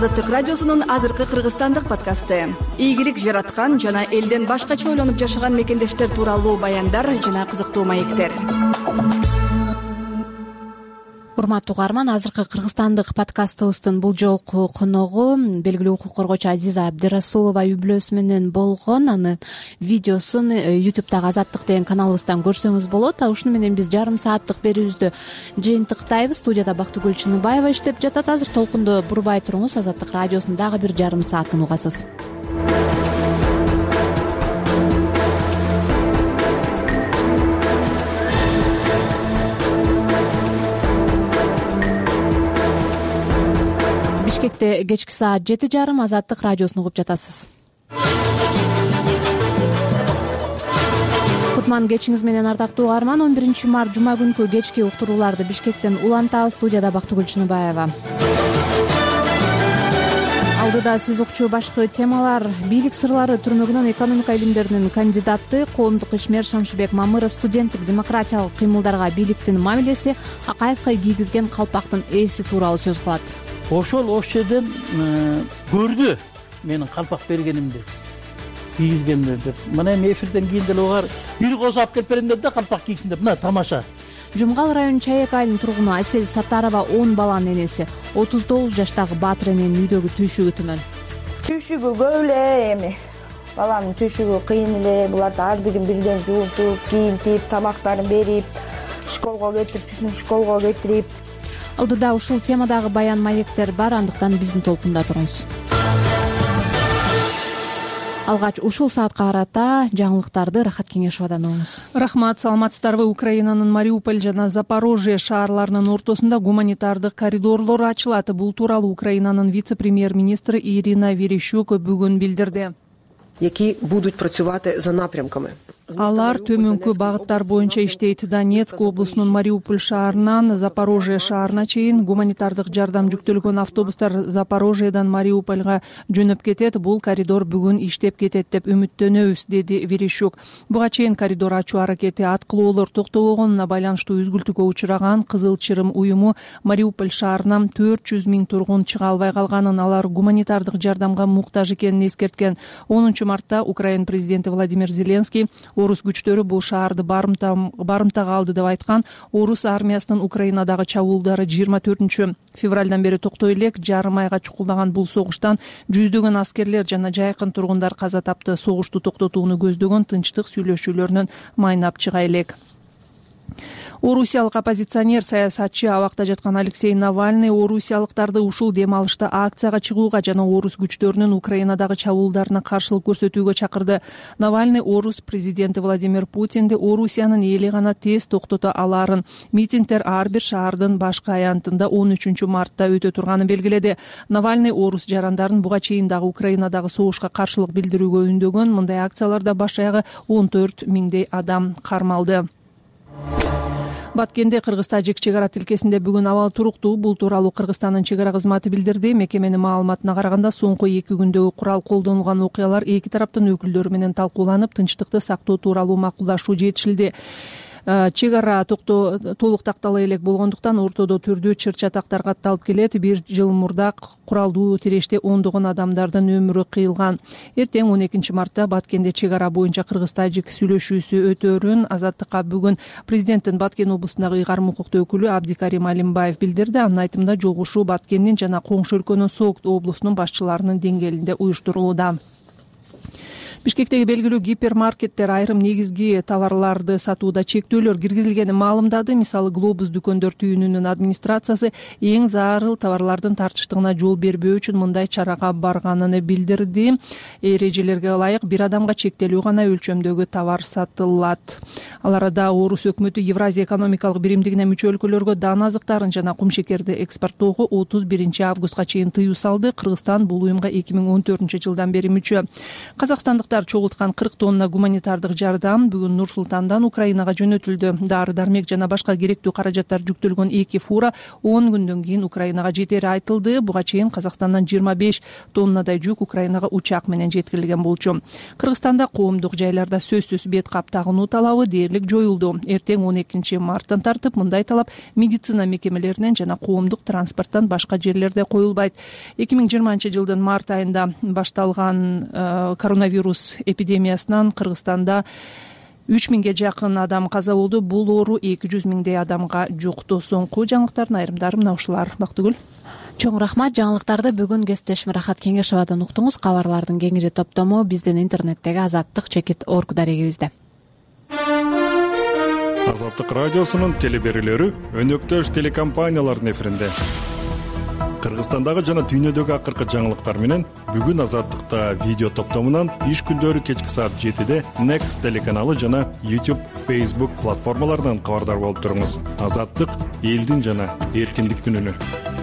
Азаттык радиосунун азыркы кыргызстандык подкасты. Ийгилик жараткан жана элден башкача ойлонуп жашаган мекендештер тууралуу баяндар жана кызыктуу маектер. Урматтуу угарман, азыркы кыргызстандык подкастыбыздын бул жолку коногу белгилүү укук коргоочу Азиза Абдирасулова үй-бүлөсү менен болгон. Анын видеосун ютубтагы Азаттык деген каналыбыздан көрсөңүз болот. Ушуну менен биз жарым сааттык берүүбүздү жыйынтыктайбыз. Студияда Бактыгүл Чыныбаева иштеп жатат. Азыр толкунду бурбай туруңуз, Азаттык радиосунун дагы бир жарым саатын угасыз. Бишкекте кечки саат жети жарым Азаттык радиосун угуп жатасыз. Кутман кечиңиз менен, ардактуу угарман. он биринчи март жума күнкү кечки уктурууларды Бишкектен улантабыз. Студияда Бактыгүл Чыныбаева. Алдыда сиз укчу башкы темалар: бийлик сырлары түрмөгүнөн экономика илимдеринин кандидаты, коомдук ишмер Шамшыбек Мамыров студенттик демократиялык кыймылдарга бийликтин мамилеси, Акаевка кийгизген калпактын ээси тууралуу сөз кылат. Ошол ошол жерден көрдү менин калпак бергенимди, кийгизгенди деп. Мына эми эфирден кийин деле угар бир косуп алып келип берем деди да, калпак кийгизин деп. Мына тамаша. Жумгал районунун Чаек айылынын тургуну Асель Сатарова он баланын энеси. отуз тогуз жаштагы Баатыр эненин үйдөгү түйшүгү түмөн. Түйшүгү көп эле эми. Баламдын түйшүгү кыйын эле. Буларды ар бирин бирден жуунтуп, кийинтип, тамактарын берип, школго кетирчүсүн школго кетирип. Алдыда ушул темадагы баян маектер бар, андыктан биздин толкунда туруңуз. Алгач ушул саатка карата жаңылыктарды Рахат Кеңешовадан угуңуз. Рахмат, саламатсыздарбы? Украинанын Мариуполь жана Запорожье шаарларынын ортосунда гуманитардык коридорлор ачылат. Бул тууралуу Украинанын вице-премьер-министри Ирина Верещук бүгүн билдирди. Які будуть працювати за напрямками. Алар төмөнкү багыттар боюнча иштейт. Донецк облусунун Мариуполь шаарынан Запорожье шаарына чейин гуманитардык жардам жүктөлгөн автобустар Запорожьеден Мариупольга жөнөп кетет. Бул коридор бүгүн иштеп кетет деп үмүттөнөбүз, деди Верещук. Буга чейин коридор ачуу аракети аткылоолор токтобогонуна байланыштуу үзгүлтүүгө учураган Кызыл Чырым уюму Мариуполь шаарынан төрт жүз миң тургун чыга албай калганын, алар гуманитардык жардамга муктаж экенин эскерткен. онунчу мартта Украина президенти Владимир Зеленский орус күчтөрү бул шаарды барымтага алды деп айткан. Орус армиясынын Украинадагы чабуулдары жыйырма төртүнчү февралдан бери токтой элек. Жарым айга чукулдаган бул согуштан жүздөгөн аскерлер жана жайкын тургундар каза тапты. Согушту токтотууну көздөгөн тынчтык сүйлөшүүлөрүнөн майнап чыга элек. Орусиялык оппозиционер, саясатчы, абакта жаткан Алексей Навальный орусиялыктарды ушул дем алышта акцияга чыгууга жана орус күчтөрүнүн Украинадагы чабуулдарына каршылык көрсөтүүгө чакырды. Навальный орус президенти Владимир Путинди Орусиянын эли гана тез токтото аларын, митингдер ар бир шаардын башкы аянтында он үчүнчү мартта өтө турганын белгиледи. Навальный орус жарандарын буга чейин дагы Украинадагы согушка каршылык билдирүүгө үндөгөн. Мындай акцияларда баш аягы он төрт миңдей адам кармалды. Баткенде Кыргыз-Тажик чек ара тилкесинде бүгүн абал туруктуу. Бул тууралуу Кыргызстандын чек ара кызматы билдирди. Мекеменин маалыматына караганда, соңку эки күндөгү курал колдонулган окуялар эки тараптын өкүлдөрү менен талкууланып, тынчтыкты сактоо тууралуу макулдашуу жетишилди. Чек ара толук тактала элек болгондуктан ортодо түрдүү чыр чатактар катталып келет. Бир жыл мурда куралдуу тиреште ондогон адамдардын өмүрү кыйылган. Эртең он экинчи мартта Баткенде чек ара боюнча Кыргыз-Тажик сүйлөшүүсү өтөөрүн Азаттыкка бүгүн президенттин Баткен облусундагы ыйгарым укуктуу өкүлү Абдикарим Алимбаев билдирди. Анын айтымында, жолугушуу Баткендин жана коңшу өлкөнүн Согд облусунун башчыларынын деңгээлинде уюштурулууда. Бишкектеги белгилүү гипермаркеттер айрым негизги товарларды сатууда чектөөлөр киргизилгенин маалымдады. Мисалы, Глобус дүкөндөр түйүнүнүн администрациясы эң зарыл товарлардын тартыштыгына жол бербөө үчүн мындай чарага барганын билдирди. Эрежелерге ылайык бир адамга чектелүү гана өлчөмдөгү товар сатылат. Ал арада орус өкмөтү Евразия экономикалык биримдигине мүчө өлкөлөргө дан азыктарын жана кумшекерди экспорттоого отуз биринчи августка чейин тыюу салды. Кыргызстан бул уюмга эки миң он төртүнчү жылдан бери мүчө. Казакстандык курдуктар чогулткан кырк тонна гуманитардык жардам бүгүн Нур Султандан Украинага жөнөтүлдү. Дары дармек жана башка керектүү каражаттар жүктөлгөн эки фура он күндөн кийин Украинага жетери айтылды. Буга чейин Казакстандан жыйырма беш тоннадай жүк Украинага учак менен жеткирилген болчу. Кыргызстанда коомдук жайларда сөзсүз бет кап тагынуу талабы дээрлик жоюлду. Эртең он экинчи марттан тартып мындай талап медицина мекемелеринен жана коомдук транспорттан башка жерлерде коюлбайт. эки миң жыйырманчы жылдын март айында башталган э, коронавирус эпидемиясынан Кыргызстанда үч миңге жакын адам каза болду. Бул оору эки жүз миңдей адамга жукту. Соңку жаңылыктардын айрымдары мына ушулар. Бактыгүл. Чоң рахмат. Жаңылыктарды бүгүн кесиптешим Рахат Кеңешовадан уктуңуз. Кабарлардын кеңири топтому биздин интернеттеги азаттык чекит орг дарегибизде. Азаттык радиосунун телеберүүлөрү өнөктөш телекомпаниялардын эфиринде. Кыргызстандагы жана дүйнөдөгү акыркы жаңылыктар менен бүгүн Азаттыкта видео топтомунан иш күндөрү кечки саат жетиде Next телеканалы жана YouTube, Facebook платформаларынан кабардар болуп туруңуз. Азаттык элдин жана эркиндиктин үнү.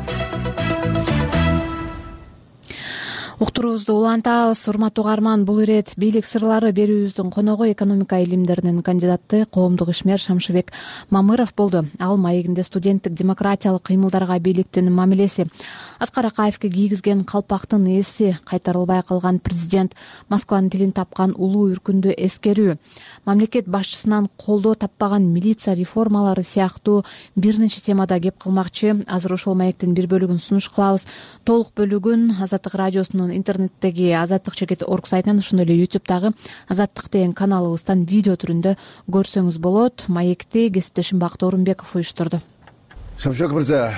Уктуруубузду улантабыз. Урматтуу угарман, бул ирет бийлик сырлары берүүбүздүн коногу экономика илимдеринин кандидаты, коомдук ишмер Шамшыбек Мамыров болду. Ал маегинде студенттик демократиялык кыймылдарга бийликтин мамилеси, Аскар Акаевке кийгизген калпактын эси, кайтарылбай калган президент, Москванын тилин тапкан улуу үркүндү эскерүү, мамлекет башчысынан колдоо таппаган милиция реформалары сыяктуу бир нече темада кеп кылмакчы. Азыр ошол маектин бир бөлүгүн сунуш кылабыз. Толук бөлүгүн Азаттык радиосунун интернеттеги азаттык чекит орг сайтынан, ошондой эле ютубтагы Азаттык деген каналыбыздан видео түрүндө көрсөңүз болот. Маекти кесиптешим Бакыт Орунбеков уюштурду. Шамшыбек мырза,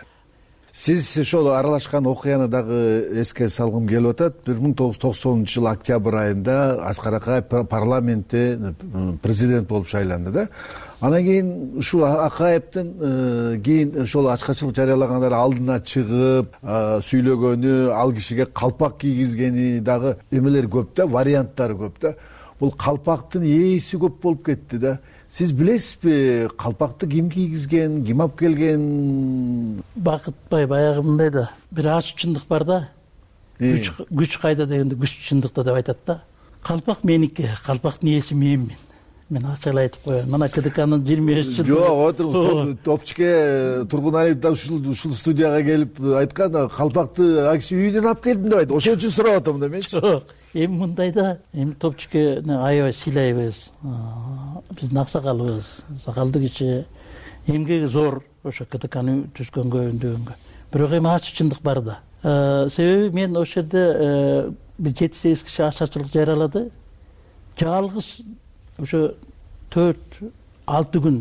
сиз ошол аралашкан окуяны дагы эске салгым келип атат. бир миң тогуз жүз токсонунчу жыл октябрь айында Аскар Акаев парламентте президент болуп шайланды да. Анан кийин ушул Акаевдин кийин ошол ачкачылык жарыялагандар алдына чыгып сүйлөгөнү, ал кишиге калпак кийгизгени дагы эмелер көп да, варианттары көп да. Бул калпактын ээси көп болуп кетти да. Сиз билесизби, калпакты ким кийгизген, ким алып келген? Бакытбай баягы мындай да, бир ачык чындык бар да. Күч күч кайда дегенде күч чындыкта деп айтат да. Калпак меники, калпактын ээси менмин. Мен ачык айтып коеюн. Мына КДКнын жыйырма беш жылдыгы. Жок, отуруңуз. Топчке Тургуналиев да ушул ушул студияга келип айткан, калпакты акси үйүнөн алып келдим деп айтты. Ошон үчүн сурап атам да менчи. Жок. Эми мындай да, эми Топчке аябай сыйлайбыз. Биздин аксакалыбыз, сакалдуу киши, эмгеги зор ошо КДКны түзгөнгө, өндөгөнгө. Бирок эми ачык чындык бар да. Себеби мен ошол жерде бир жети сегиз киши ачарчылык жарыялады. Жалгыз ошо төрт алты күн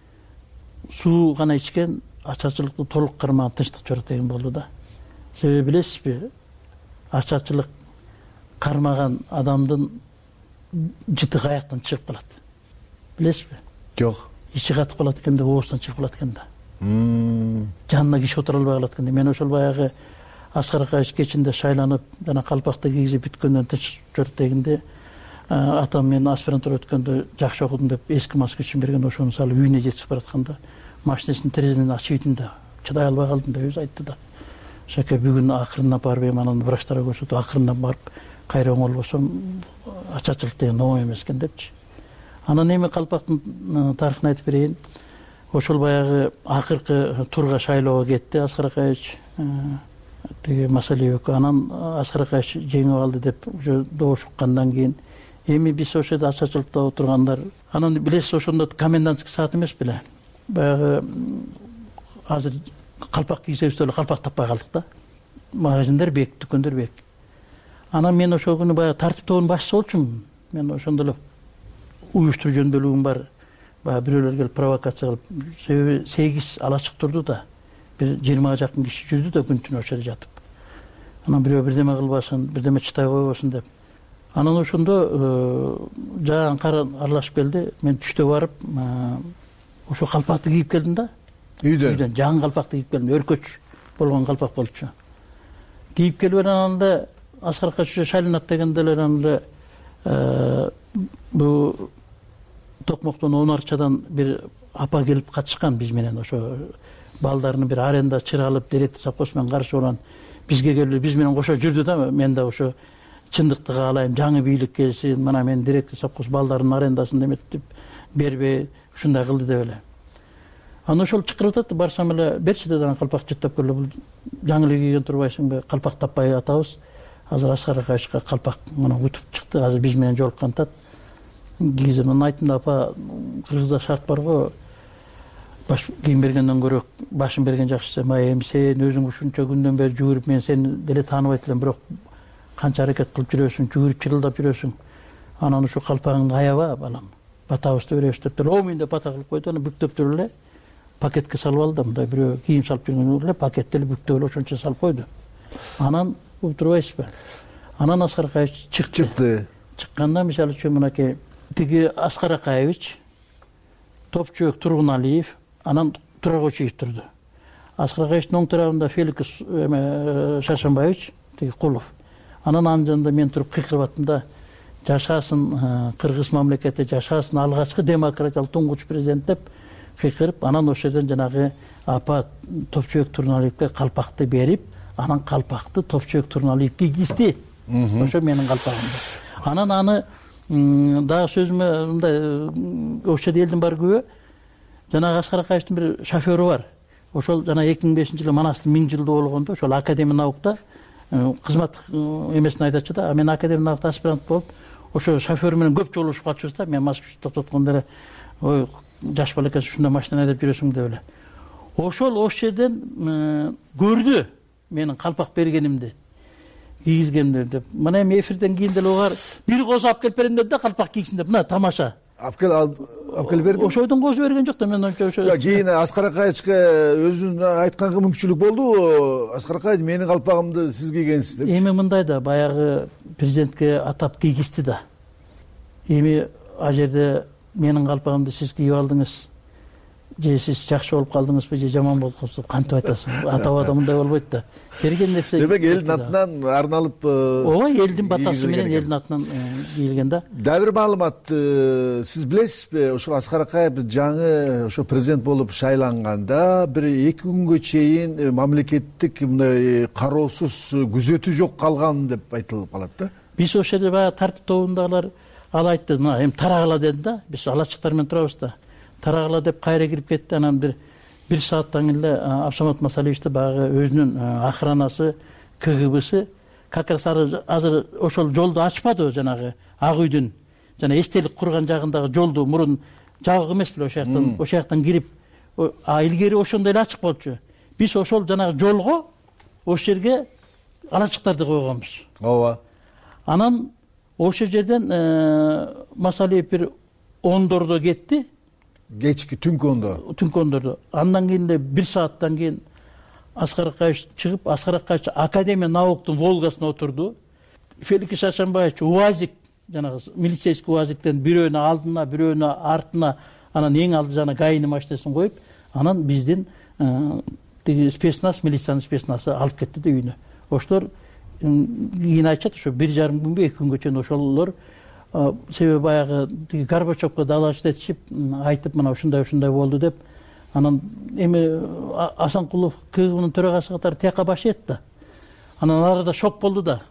суу гана ичкен, ачарчылыкты толук кырмаган, тынчтык жок деген болду да. Себеби билесизби, ачарчылык кармаган адамдын жыты каяктан чыгып калат. Билесизби? Жок. Ичи катып калат экен да, оозунан чыгып калат экен да. Жанына киши отура албай калат экен да. Мен ошол баягы Аскар Акаев кечинде шайланып, жана калпакты кийгизип бүткөндөн тынч жок дегенде, атам мен аспирантура өткөндө жакшы окудум деп эски москвичин берген, ошону салып үйүнө жетип баратканда машинесинин терезесин ачып ийдим да, чыдай албай калдым да, өзү айтты да. Шаке бүгүн акырындап барып эми анан врачтарга көрсөтүп, акырындап барып кайра оңолбосом, ачарчылык деген оңой эмес экен депчи. Анан эми калпактын тарыхын айтып берейин. Ошол баягы акыркы турга шайлоого кетти Аскар Акаевич, тиги Масалиев. Анан Аскар Акаевич жеңип алды деп уже добуш уккандан кийин эми биз ошол жерде ачарчылыкта отургандар, анан билесиз, ошондо комендантский саат эмес беле. Баягы азыр калпак кийсебиз деле калпак таппай калдык да. Магазиндер бек, дүкөндөр бек. Анан мен ошол күнү баягы тартип тобунун башчысы болчумун. Мен ошондо эле уюштуруу жөндөөлүгүм бар. Баягы бирөөлөр келип провокация кылып, себеби сегиз алачык турду да. Бир жыйырмага жакын киши жүрдү да күн-түн ошол жерде жатып. Анан бирөө бирдеме кылбасын, бирдеме чытай койбосун деп. Анан ошондо жаган кар аралашып келди. Мен түштө барып, ошо калпакты кийип келдим да. Үйдөн. Үйдөн жаңы калпакты кийип келдим. Өркөч болгон калпак болчу. Кийип келип ананда Аскар Акаевич шайланат дегенде эле ананда бул Токмоктон он арчадан бир апа келип катышкан биз менен, ошо балдарны бир аренда чыр алып, директор совхоз менен каршы уран бизге келип биз менен кошо жүрдү да. Мен да ошо чындыкты каалайм, жаңы бийлик келсин, мына мен директор совхоз балдардын арендасын эметип бербей ушундай кылды деп эле. Аны ошол чакырып атат, барсам эле берчи деп анан калпак жыттап келе, бул жаңы эле кийген турбайсыңбы, калпак таппай атабыз. Азыр Аскар Акаевичке калпак мына утуп чыкты, азыр биз менен жолуккан атат. Кийгизем, мен айттым да, апа, Кыргызда шарт бар го, баш кийим бергенден көрө башын берген жакшы. Эми сен өзүң ушунча күндөн бери жүгүрүп, мен сени деле тааныбайт элем, бирок канча аракет кылып жүрөсүң, жүгүрүп чырылдап жүрөсүң. Анан ушу калпагыңды аяба, балам. Батабызды беребиз деп эле, омуйунда бата кылып койду, аны бүктөп туруп эле пакетке салып алды. Мындай бирөө кийим салып жүргөн эле пакетти эле бүктөп эле ошончо салып койду. Анан угуп турбайсызбы? Анан Аскар Акаевич чыкты. Чыкканда, мисалы үчүн, мынакей тиги Аскар Акаевич, Топчубек Тургуналиев, анан Турагочиев турду. Аскар Акаевичтин оң тарабында Феликс Шаршембаевич, тиги Кулов. Анан анын жанында мен туруп кыйкырып аттым да, жашасын Кыргыз мамлекети, жашасын алгачкы демократиялык туңгуч президент деп кыйкырып, анан ошол жерден жанагы апа Топчубек Тургуналиевке калпакты берип, анан калпакты Топчубек Тургуналиев кийгизди. Ошо менин калпагым. Анан аны дагы сөзүмө мындай ошо элдин бар күбө, жанагы Аскар Акаевичтин бир шоферу бар. Ошол жана эки миң бешинчи жылы Манастын миң жылдыгы болгондо ошол Академия наукта кызмат эмесин айтачы да, мен Академия наукта аспирант болуп, ошо шофер менен көп жолугушуп калчубуз да, мен машина токтоткондо эле, ой, жаш бала экенсиң, ушундай машина айдап жүрөсүң деп эле. Ошол ошол жерден көрдү менин калпак бергенимди, кийгизгенди деп. Мына эми эфирден кийин деле угар бир козу алып келип берем деди да, калпак кийгизин деп. Мына тамаша. Алып кел, алып келип берди. Ошойдон козу берген жок да, мен ошо. Кийин Аскар Акаевичке өзүнүн айткан мүмкүнчүлүк болду. Аскар Акаевич менин калпагымды сиз кийгенсиз деп. Эми мындай да, баягы президентке атап кийгизди да. Эми ал жерде менин калпагымды сиз кийип алдыңыз, же сиз жакшы болуп калдыңызбы, же жаман болуп калдыңызбы, кантип айтасың? Атабада мындай болбойт да. Берген нерсе. Демек элдин атынан арналып, ооба, элдин батасы менен элдин атынан кийилген да. Дагы бир маалымат, сиз билесизби, ошол Аскар Акаев жаңы ошо президент болуп шайланганда бир эки күнгө чейин мамлекеттик мындай кароосуз күзөтүү жок калган деп айтылып калат да. Биз ошол жерде баягы тартип тобундагылар ал айтты, мына эми тарагыла деди да, биз алачыктар менен турабыз да. Тарагыла деп кайра кирип кетти, анан бир бир сааттан кийин эле Абсамат Масалиевичти багы өзүнүн охранасы, КГБсы как раз азыр ошол жолду ачпады, жанагы Ак үйдүн жана эстелик курган жагындагы жолду мурун жабык эмес беле, ошол жактан ошол жактан кирип, а илгери ошондой эле ачык болчу. Биз ошол жанагы жолго ошол жерге алачыктарды койгонбуз. Ооба. Анан ошол жерден Масалиев бир ондордо кетти. Кечки түнкү ондо. Түнкү ондордо. Андан кийин эле бир сааттан кийин Аскар Акаевич чыгып, Аскар Акаевич Академия науктун Волгасына отурду. Феликс Шаршембаевич УАЗик, жанагы милицейский УАЗиктен бирөөнү алдына, бирөөнү артына, анан эң алды жана ГАИнин машинасын коюп, анан биздин тиги спецназ, милициянын спецназы алып кетти да үйүнө. Ошолор кийин айтышат, ошо бир жарым күнбү, эки күнгө чейин ошолор себеби баягы тиги Горбачевко доложить этишип, айтып, мына ушундай ушундай болду деп, анан эми Асанкулов КГБнын төрагасы катары тияка баш ийет да. Анан арада шок болду да.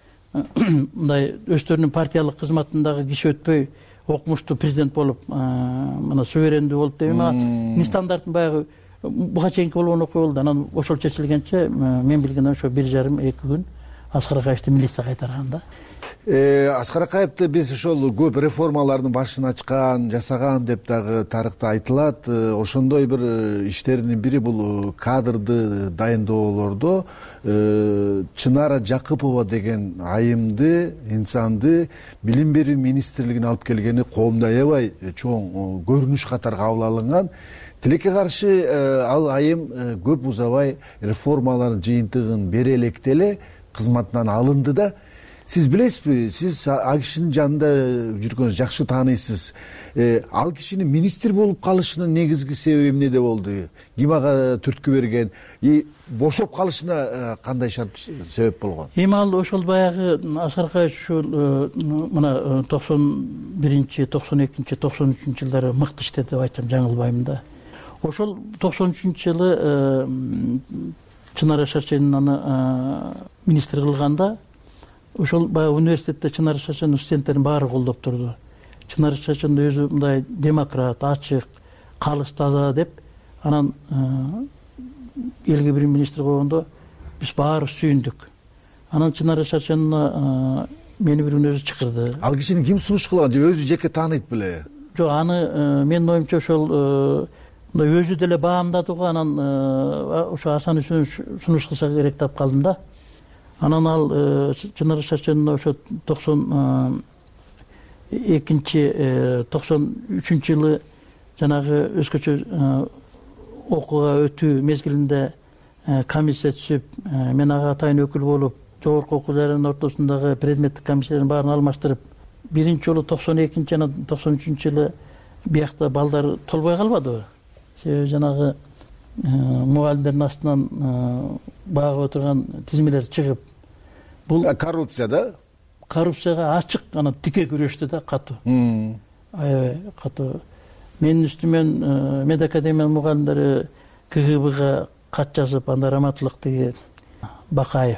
Мындай өздөрүнүн партиялык кызматындагы киши өтпөй окумуштуу президент болуп, мына суверендүү болуп деп, мына нестандарттын баягы буга чейинки болгон окуя болду. Анан ошол чечилгенче мен билгенден ошо бир жарым эки күн Аскар Акаевичти милиция кайтарган да. Аскар Акаевди биз ошол көп реформалардын башын ачкан, жасаган деп дагы тарыхта айтылат. Ошондой бир иштеринин бири бул кадрды дайындоолордо Чынара Жакыпова деген айымды, инсанды билим берүү министрлигине алып келгени коомдо аябай чоң көрүнүш катары кабыл алынган. Тилекке каршы ал айым көп узабай реформалардын жыйынтыгын бере электе эле кызматынан алынды да. Сиз билесизби, сиз ал кишинин жанында жүргөнүз, жакшы тааныйсыз. Ал кишинин министр болуп калышынын негизги себеби эмнеде болду? Ким ага түрткү берген? И бошоп калышына кандай шарт себеп болгон? Эми ал ошол баягы Аскар Акаевич ушул мына токсон биринчи, токсон экинчи, токсон үчүнчү жылдары мыкты иштеди деп айтсам жаңылбайм да. Ошол токсон үчүнчү жылы Чынара Шаршенин аны министр кылганда ошол баягы университетте Чынар Шашенов студенттерин баары колдоп турду. Чынар Шашенов өзү мындай демократ, ачык, калыс, таза деп анан элге бир министр койгондо биз баары сүйүндүк. Анан Чынар Шашенова мени бир күнү өзү чакырды. Ал кишини ким сунуш кылган же өзү жеке тааныйт беле? Жок, аны менин оюмча ошол мындай өзү деле баамдады го. Анан ошо Асан үчүн сунуш кылса керек деп калдым да. Анан ал Чынар Шашенова ошо токсон экинчи токсон үчүнчү жылы жанагы өзгөчө окууга өтүү мезгилинде комиссия түзүп, мен ага атайын өкүл болуп, жогорку окуу жайларынын ортосундагы предметтик комиссиялардын баарын алмаштырып, биринчи жолу токсон экинчи жана токсон үчүнчү жылы биякта балдар толбой калбадыбы? Себеби жанагы мугалимдердин астынан багып отурган тизмелер чыгып, бул коррупция да? Коррупцияга ачык анан тике күрөштү да, катуу. Аябай катуу. Менин үстүмөн медакадемиянын мугалимдери КГБга кат жазып, анда раматтуулук тиги Бакаев,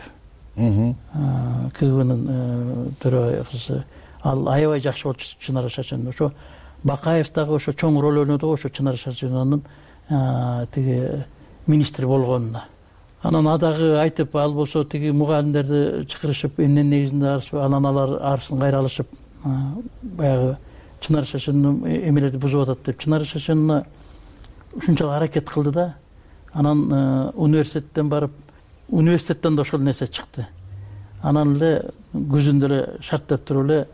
КГБнын төрагасы, ал аябай жакшы болчу Чынар Шашенов. Ошо Бакаев дагы ошо чоң роль ойноду ошо Чынар Шашеновдун тиги министр болгонуна. Анан адагы айтып, ал болсо тиги мугалимдерди чакырышып, эмненин негизинде арышып, анан алар арысын кайра алышып, баягы Чынар Шашенов эмелерди бузуп атат деп, Чынар Шашенова ушунчалык аракет кылды да. Анан университеттен барып, университеттен да ошол нерсе чыкты. Анан эле көзүндө эле шарттап туруп эле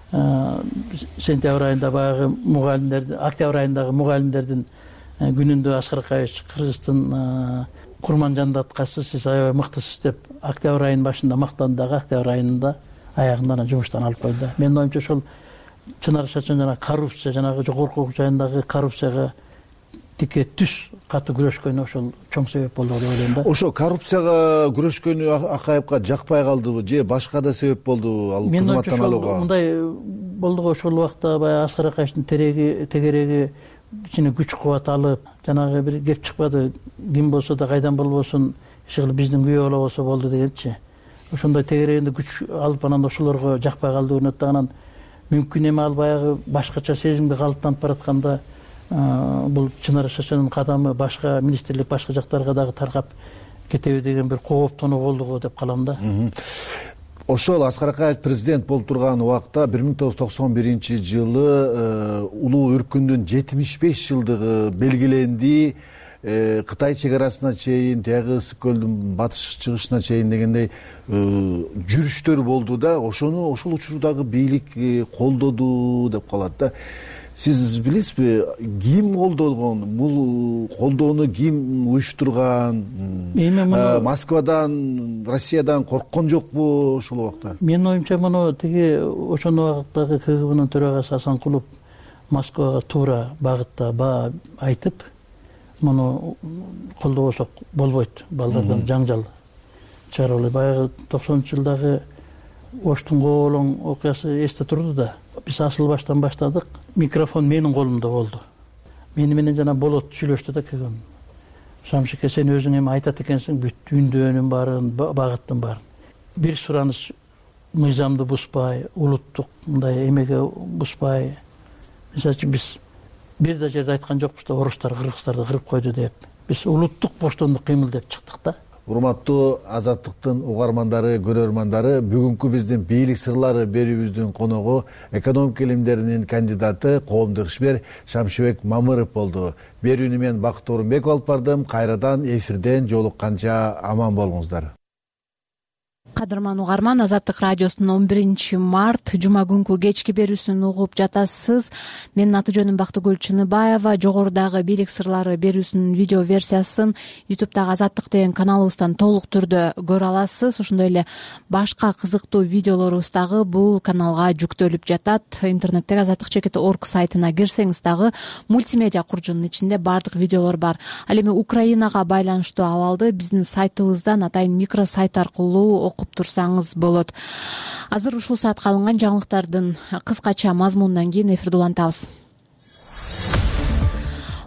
сентябрь айында баягы мугалимдерди, октябрь айындагы мугалимдердин күнүндө Аскар Акаевич Кыргыздын Курманжандаткасы, сиз аябай мыктысыз деп октябрь айынын башында мактанды, дагы октябрь айында аягында анан жумуштан алып койду. Менин оюмча ошол Чынар Шашенов жана коррупция, жанагы жогорку окуу жайындагы коррупцияга тике түз катуу күрөшкөнү ошол чоң себеп болду деп ойлойм да. Ошо коррупцияга күрөшкөнү Акаевка жакпай калдыбы же башка да себеп болду ал кызматтан алууга? Мындай болду го, ошол убакта баягы Аскар Акаевичтин тереги, тегереги ичине күч кубат алып, жанагы бир кеп чыкпады, ким болсо да кайдан болбосун, иши кылып биздин күйөө бала болсо болду дегенчи. Ошондой тегерегинде күч алып анан ошолорго жакпай калды көрүнөт да. Анан мүмкүн эми ал баягы башкача сезимге калыптанып баратканда бул Чынар Шашеновдун кадамы башка министрлик, башка жактарга дагы таркап кетеби деген бир кооптонуу болду го деп калам да. Ошол Аскар Акаевич президент болуп турган убакта бир миң тогуз жүз токсон биринчи жылы улуу өркүндүн жетимиш беш жылдыгы белгиленди. Кытай чек арасына чейин, тиягы Ысык көлдүн батыш чыгышына чейин дегендей жүрүштөр болду да. Ошону ошол учурдагы бийлик колдоду деп калат да. Сиз билесизби, ким колдогон, бул колдоону ким уюштурган? Москвадан, Россиядан корккон жокпу ошол убакта? Менин оюмча муну тиги ошол убактагы КГБнын төрагасы Асанкулов Москвага туура багытта айтып, муну колдобосок болбойт, балдардан жаңжал чыгарып. Баягы токсонунчу жылдагы Оштун Коолоң окуясы эсте турду да. Биз асыл баштан баштадык. Микрофон менин колумда болду. Мени менен жана болот сүйлөштү да кегем. Шамшике, сен өзүң эми айтат экенсиң бүт үндөөнүн баарын, багыттын баарын. Бир сураныч мыйзамды бузбай, улуттук мындай эмеге бузбай. Мисалы үчүн биз бир да жерде айткан жокпуз да орустар кыргыздарды кырып койду деп. Биз улуттук боштондук кыймыл деп чыктык да. Урматтуу Азаттыктын угармандары, көрөрмандары, бүгүнкү биздин бийлик сырлары берүүбүздүн коногу экономика илимдеринин кандидаты, коомдук ишмер Шамшыбек Мамыров болду. Берүүнү мен Бакыт Орунбеков алып бардым. Кайрадан эфирден жолукканча аман болуңуздар. Кадырман угарман, Азаттык радиосунун он биринчи март жума күнкү кечки берүүсүн угуп жатасыз. Менин аты жөнүм Бактыгүл Чыныбаева. Жогорудагы бийлик сырлары берүүсүнүн видео версиясын ютубтагы Азаттык деген каналыбыздан толук түрдө көрө аласыз. Ошондой эле башка кызыктуу видеолорубуз дагы бул каналга жүктөлүп жатат. Интернеттеги азаттык чекит орг сайтына кирсеңиз дагы мультимедиа куржунун ичинде баардык видеолор бар. Ал эми Украинага байланыштуу абалды биздин сайтыбыздан атайын микро сайт аркылуу окуп турсаңыз болот. Азыр ушул саатка алынган жаңылыктардын кыскача мазмунунан кийин эфирди улантабыз.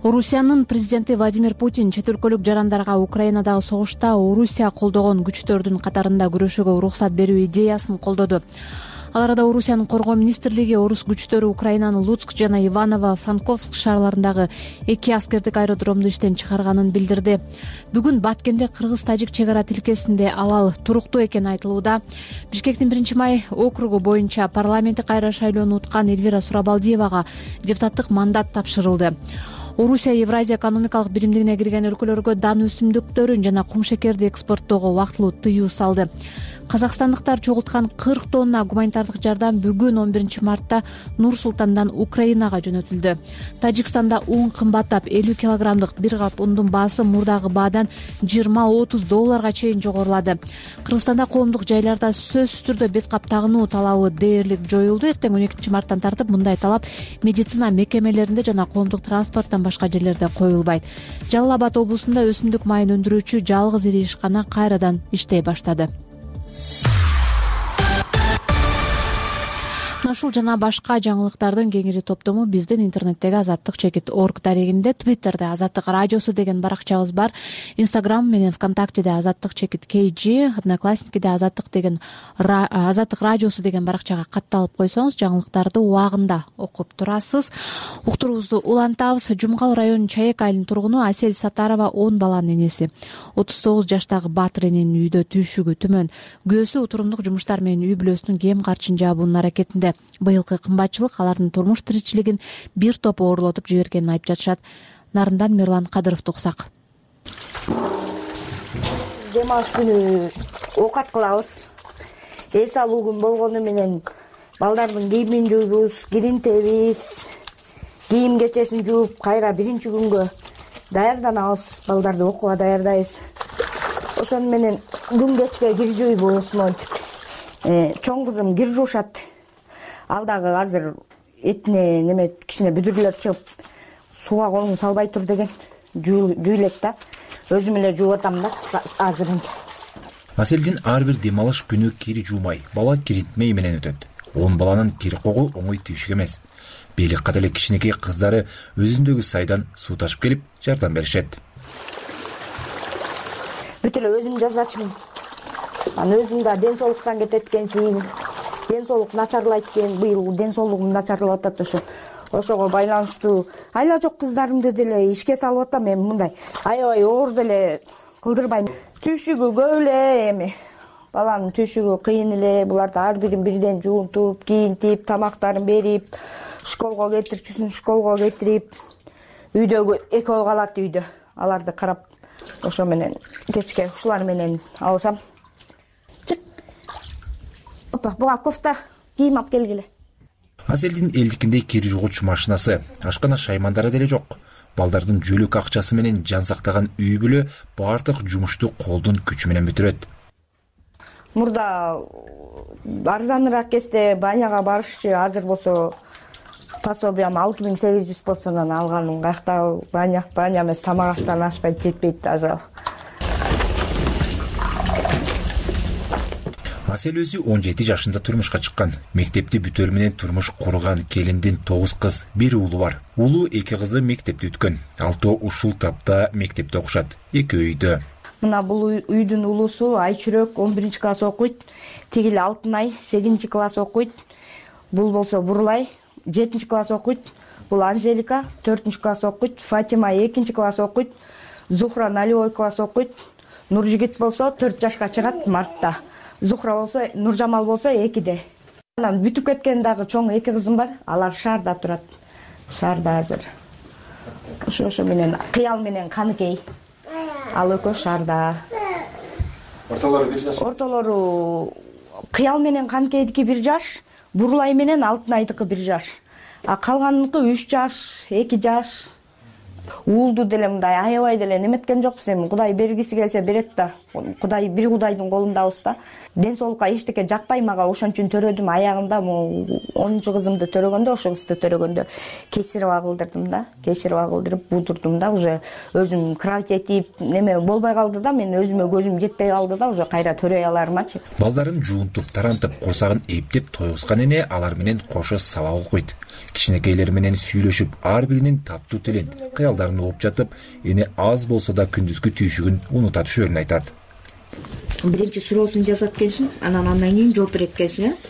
Орусиянын президенти Владимир Путин чет өлкөлүк жарандарга Украинадагы согушта Орусия колдогон күчтөрдүн катарында күрөшүүгө уруксат берүү идеясын колдоду. Ал арада Орусиянын коргоо министрлиги орус күчтөрү Украинанын Луцк жана Иваново-Франковск шаарларындагы эки аскердик аэродромду иштен чыгарганын билдирди. Бүгүн Баткенде кыргыз-тажик чек ара тилкесинде абал туруктуу экени айтылууда. Бишкектин биринчи май округу боюнча парламентти кайра шайлоону уткан Эльвира Сурабалдиевага депутаттык мандат тапшырылды. Орусия Евразия экономикалык биримдигине кирген өлкөлөргө дан өсүмдүктөрүн жана кумшекерди экспорттоого вактылуу тыюу салды. Казакстандыктар чогулткан кырк тонна гуманитардык жардам бүгүн он биринчи мартта Нур-Султандан Украинага жөнөтүлдү. Тажикстанда un кымбаттап, элүү килограммдык бир кап ундун баасы мурдагы баадан жыйырма отуз долларга чейин жогорулады. Кыргызстанда коомдук жайларда сөзсүз түрдө бет кап тагынуу талабы дээрлик жоюлду. Эртең он экинчи марттан тартып мындай талап медицина мекемелеринде жана коомдук транспорттон башка жерлерде коюлбайт. Жалал Абад облусунда өсүмдүк майын өндүрүүчү жалгыз ири ишкана кайрадан иштей баштады. Ушул жана башка жаңылыктардын кеңири топтому биздин интернеттеги азаттык чекит точка орг дарегинде, Твиттерде Азаттык радиосу деген баракчабыз бар, Инстаграм менен ВКонтактеде Азаттык чекит КЖ, Одноклассникиде Азаттык деген Азаттык радиосу деген баракчага катталып койсоңуз жаңылыктарды убагында окуп турасыз. Уктуруубузду улантабыз. Жумгал районунун Чаек айылынын тургуну Асель Сатарова он баланын энеси. отуз тогуз жаштагы Батыр эненин үйдө түйшүгү төмөн. Күйөөсү утурумдук жумуштар менен үй бүлөсүнүн кем карчын жабуунун аракетинде. Быйылкы кымбатчылык алардын турмуш тиричилигин бир топ оорулотуп жибергенин айтып жатышат. Нарындан Мирлан Кадыровду уксак. Дем алыш күнү оокат кылабыз. Эс алуу күн болгону менен балдардын кийимин жуйбуз, киринтебиз, кийим кечесин жууп, кайра биринчи күнгө даярданабыз, балдарды окууга даярдайбыз. Ошону менен күн кечке кир жуйбуз, монтип. Чоң кызым кир жуушат. Ал дагы азыр этине неме кичине бүдүрлөр чыгып, сууга колуң салбай тур деген жуйлек да. Өзүм эле жууп атам да азырынча. Аселдин ар бир дем алыш күнү кири жуумай, бала киринтмей менен өтөт. он баланын кири когу оңой түйшүк эмес. Белек ката эле кичинекей кыздары өзүндөгү сайдан суу ташып келип жардам беришет. Бүт эле өзүм жазачымын. Анан өзүм да ден соолуктан кетет экенсиң. Ден соолук начарлайт экен, быйыл ден соолугум начарлап атат ошо. Ошого байланыштуу айла жок кыздарымды деле ишке салып атам. Мен мындай аябай оор деле кылдырбайм. Түйшүгү көп эле эми. Баланын түйшүгү кыйын эле. Буларды ар бирин бирден жуунтуп, кийинтип, тамактарын берип, школго кетирчүсүн школго кетирип, үйдөгү экөө калат үйдө. Аларды карап, ошо менен кечке ушулар менен алышам. Буга кофта кийим алып келгиле. Аселдин элдикиндей кири жугуч машинасы, ашкана шаймандары деле жок. Балдардын жөлөк акчасы менен жан сактаган үй бүлө баардык жумушту колдун күчү менен бүтүрөт. Мурда арзаныраак кезде баняга барышчы, азыр болсо пособиям алты миң сегиз жүз болсонан алганым. Каякта баня, баня эмес, тамак аштан ашпайт, жетпейт даже. Асел өзү он жети жашында турмушка чыккан. Мектепти бүтөр менен турмуш курган келиндин тогуз кыз, бир уулу бар. Уулу эки кызы мектепти бүткөн. Алтоо ушул тапта мектепте окушат. Эки үйдө. Мына бул үйдүн уулусу Айчүрөк он биринчи класс окуйт. Тигил Алтынай сегизинчи класс окуйт. Бул болсо Бурлай жетинчи класс окуйт. Бул Анжелика төртүнчү класс окуйт. Фатима экинчи класс окуйт. Зухра нолевой класс окуйт. Нуржигит болсо төрт жашка чыгат мартта. Зухра болсо, Нуржамал болсо экиде. Анан бүтүп кеткен дагы чоң эки кызым бар. Алар шаарда турат. Шаарда азыр. Ошо менен Кыял менен Каныкей. Ал экөө шаарда. Ортолору бир жаш. Ортолору Кыял менен Каныкейдики бир жаш, Бурлай менен Алтынайдыкы бир жаш. А калганыныкы үч жаш, эки жаш. Уулду деле мындай аябай деле неметкен жокпуз эми. Кудай бергиси келсе берет да. Кудай бир Кудайдын колундабыз да. Ден соолукка эчтеке жакпай мага, ошон үчүн төрөдүм. Аягында онунчу кызымды төрөгөндө, ошол кызды төрөгөндө кесирип кылдырдым да. Кесирип кылдырып будурдум да, уже өзүм кровать этип неме болбой калды да, мен өзүмө көзүм жетпей калды да, уже кайра төрөй алармачы. Балдарын жуунтуп, тарантып, курсагын эптеп тойгузган эне алар менен кошо сабак окуйт. Кичинекейлер менен сүйлөшүп, ар биринин таптуу тилин, кыялын балдарын угуп жатып, эне аз болсо да күндүзгү түйшүгүн унута түшөрүн айтат. Биринчи суроосун жазат экенсиң, анан андан кийин жооп берет экенсиң, э?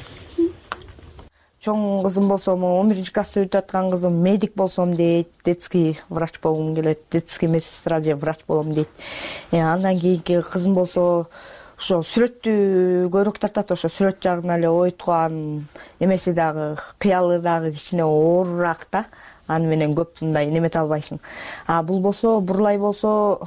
Чоң кызым болсо, он биринчи класста өтүп аткан кызым медик болсом дейт, детский врач болгум келет, детский медсестра же врач болом дейт. Андан кийинки кызым болсо, ошо сүрөттү көбүрөөк тартат, ошо сүрөт жагына эле ойткан эмеси дагы, кыялы дагы кичине оорураак да. Аны менен көп мындай немете албайсың. А бул болсо, Бурлай болсо,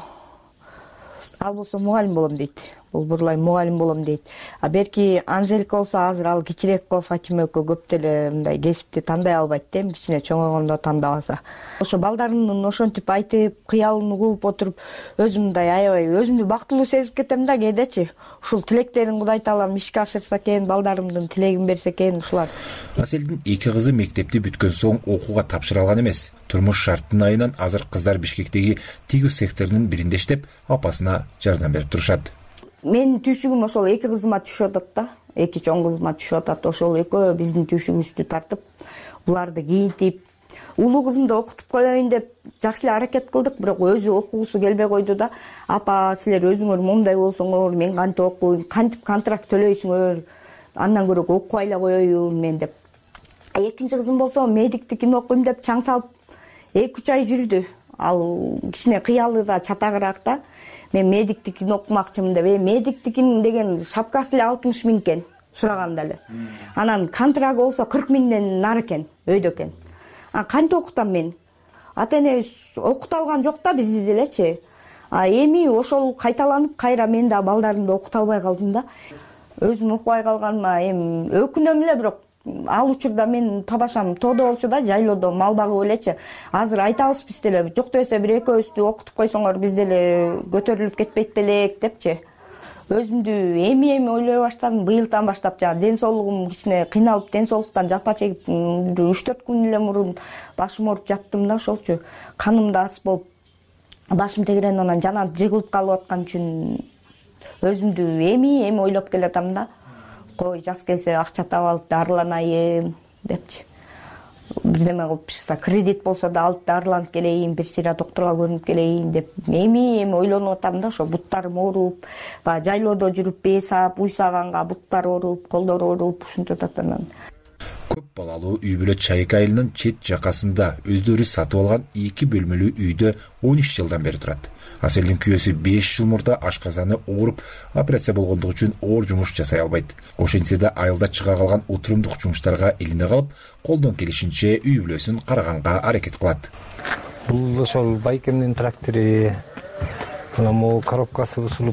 ал болсо мугалим болом дейт. Бул Бурлай мугалим болом дейт. А берки Анжелика болсо, азыр ал кичирээк го, Фатима экөө көп деле мындай кесипти тандай албайт да, кичине чоңойгондо тандабаса. Ошо балдарымдын ошентип айтып, кыялын угуп отуруп, өзүм мындай аябай өзүмдү бактылуу сезип кетем да кээдечи. Ушул тилектерин Кудай таалам ишке ашырса экен, балдарымдын тилегин берсе экен ушулар. Аселдин эки кызы мектепти бүткөн соң окууга тапшыра алган эмес. Турмуш шарттын айынан азыр кыздар Бишкектеги тигүү цехтеринин биринде иштеп, апасына жардам берип турушат. Менин түйшүгүм ошол эки кызыма түшүп атат да. Эки чоң кызыма түшүп атат. Ошол экөө биздин түйшүгүбүздү тартып, буларды кийинтип, улуу кызымды окутуп коеюн деп жакшы эле аракет кылдык, бирок өзү окугусу келбей койду да. Апа, силер өзүңөр момундай болсоңор, мен кантип окуйм, кантип контракт төлөйсүңөр, андан көрө окубай эле коеюн мен деп. Экинчи кызым болсо, медиктикин окуйм деп чаң салып, эки үч ай жүрдү. Ал кичине кыялы да, чатагыраак да. Мен медиктикин окумакчымын деп, медиктикин деген шапкасы эле алтымыш миң экен, сураганда эле. Анан контрагы болсо кырк миңден нары экен, өйдө экен. А кантип окутам мен? Ата энебиз окута алган жок да бизди делечи. А эми ошол кайталанып, кайра мен да балдарымды окута албай калдым да. Өзүм окубай калганыма эми өкүнөм эле, бирок ал учурда мен папашам тоодо болчу да, жайлоодо мал багып элечи. Азыр айтабыз биз деле, жок десе бир экөөбүздү окутуп койсоңор биз деле көтөрүлүп кетпейт белек депчи. Өзүмдү эми-эми ойлой баштадым, быйылдан баштап жана ден соолугум кичине кыйналып, ден соолуктан жапа чегип, үч төрт күн эле мурун башым ооруп жаттым да, ошолчу. Каным да ас болуп, башым тегерен анан жанап жыгылып калып аткан үчүн өзүмдү эми-эми ойлоп келатам да. Кой, жаз келсе акча таап алып дарыланайын депчи. Бирдеме кылып чыкса, кредит болсо да алып дарыланып келейин, бир сыйра докторго көрүнүп келейин деп эми-эми ойлонуп атам да. Ошо буттарым ооруп, баягы жайлоодо жүрүп бээ саап, уйсаганга буттар ооруп, колдор ооруп, ушинтип атат анан. Көп балалуу үй бүлө Чайык айылынын чет жакасында өздөрү сатып алган эки бөлмөлүү үйдө он үч жылдан бери турат. Аселдин күйөөсү беш жыл мурда ашказаны ооруп, операция болгондугу үчүн оор жумуш жасай албайт. Ошентсе да айылда чыга калган отурумдук жумуштарга илине калып, колдон келишинче үй бүлөсүн караганга аракет кылат. Бул ошол байкемдин трактору, анан могу коробкасы бузулуп,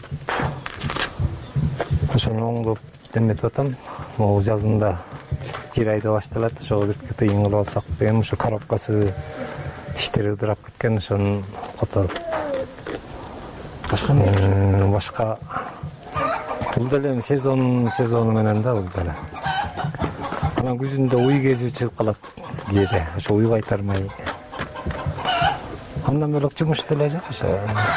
ошону оңдоп деметип атам. Могу жазында жер айда башталат, ошого бир тыйын кылып алсак деген, ошо коробкасы тиштери ыдырап кеткен, ошону которуп. Башка эмне? Башка бул деле сезон сезону менен да, бул деле. Анан күзүндө уй кезүү чыгып калат кээде, ошо уй кайтармай. Андан бөлөк жумуш деле жок ошо.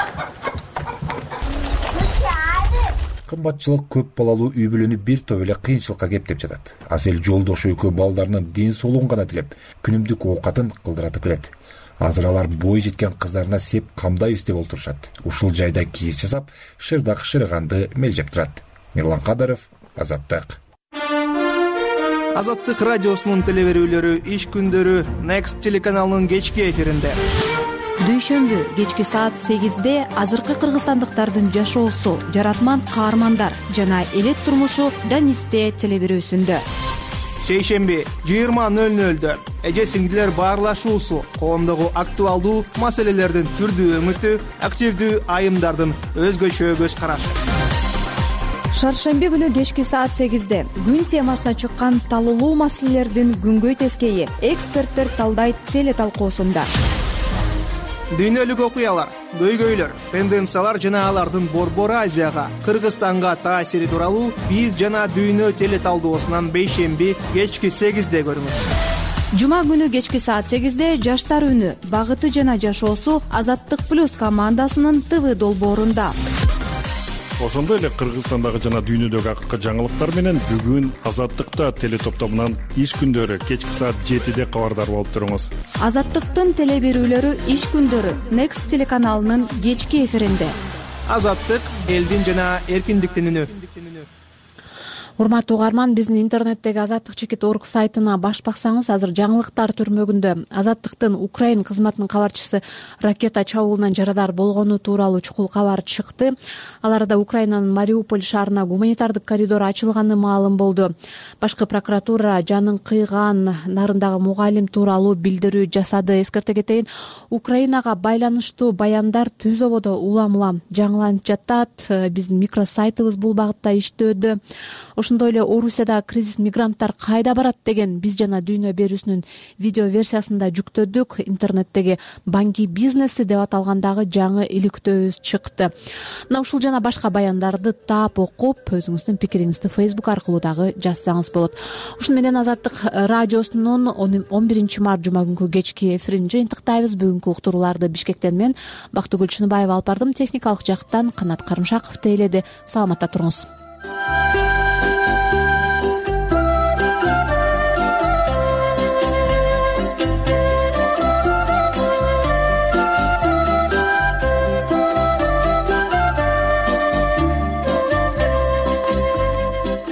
Кымбатчылык көп балалуу үй бүлөнү бир топ эле кыйынчылыкка кептеп жатат. Асел Жолдош экөө балдарынын ден соолугун гана тилеп, күнүмдүк оокатын кылдыратып келет. Азыр алар бой жеткен кыздарына сеп камдайбыз деп олтурушат. Ушул жайда кийиз жасап, шырдак шырыганды мелжеп турат. Мирлан Кадаров, Азаттык. Азаттык радиосунун телеберүүлөрү иш күндөрү Next телеканалынын кечки эфиринде. Дүйшөмбү кечки саат сегизде азыркы кыргызстандыктардын жашоосу, жаратман каармандар жана элет турмушу Данисте телеберүүсүндө. Шейшемби жыйырма нөл нөлдө эже сиңдилер баарлашуусу, коомдогу актуалдуу маселелердин түрдүү өңүтү, активдүү айымдардын өзгөчө көз карашы. Шаршемби күнү кечки саат сегизде күн темасына чыккан талуулуу маселелердин күнгөй тескейи эксперттер талдайт теле талкуусунда. Дүйнөлүк окуялар, көйгөйлөр, тенденциялар жана алардын Борбор Азияга, Кыргызстанга таасири тууралуу биз жана дүйнө теле талдоосунан бейшемби кечки сегизде көрүңүз. Жума күнү кечки саат сегизде жаштар үнү, багыты жана жашоосу Азаттык плюс командасынын ТВ долбоорунда. ошондой эле Кыргызстандагы жана дүйнөдөгү акыркы жаңылыктар менен бүгүн Азаттыкта телетоптомунан иш күндөрү кечки саат жетиде кабардар болуп туруңуз. Азаттыктын теле берүүлөрү иш күндөрү Next телеканалынын кечки эфиринде. Азаттык элдин жана эркиндиктин үнү. Урматтуу угарман, биздин интернеттеги Азаттык чекит орг сайтына баш баксаңыз, азыр жаңылыктар түрмөгүндө Азаттыктын Украин кызматынын кабарчысы ракета чабуулунан жарадар болгону тууралуу чукул кабар чыкты. Ал арада Украинанын Мариуполь шаарына гуманитардык коридор ачылганы маалым болду. Башкы прокуратура жанын кыйган нарындагы мугалим тууралуу билдирүү жасады. Эскерте кетейин, Украинага байланыштуу баяндар түз ободо улам улам жаңыланып жатат. Биздин микросайтыбыз бул багытта иштөөдө. Ошондой эле Орусияда кризис мигранттар кайда барат деген биз жана дүйнө берүүсүнүн видео версиясында жүктөдүк. Интернеттеги банки бизнеси деп аталгандагы жаңы иликтөөбүз чыкты. Мына ушул жана башка баяндарды таап окуп, өзүңүздүн пикириңизди Facebook аркылуу дагы жазсаңыз болот. Ушуну менен Азаттык радиосунун он биринчи март жума күнкү кечки эфирин жыйынтыктайбыз. Бүгүнкү уктурууларды Бишкектен мен Бактыгүл Чыныбаева алып бардым. Техникалык жактан Канат Карымшаков тейледи. Саламатта туруңуз.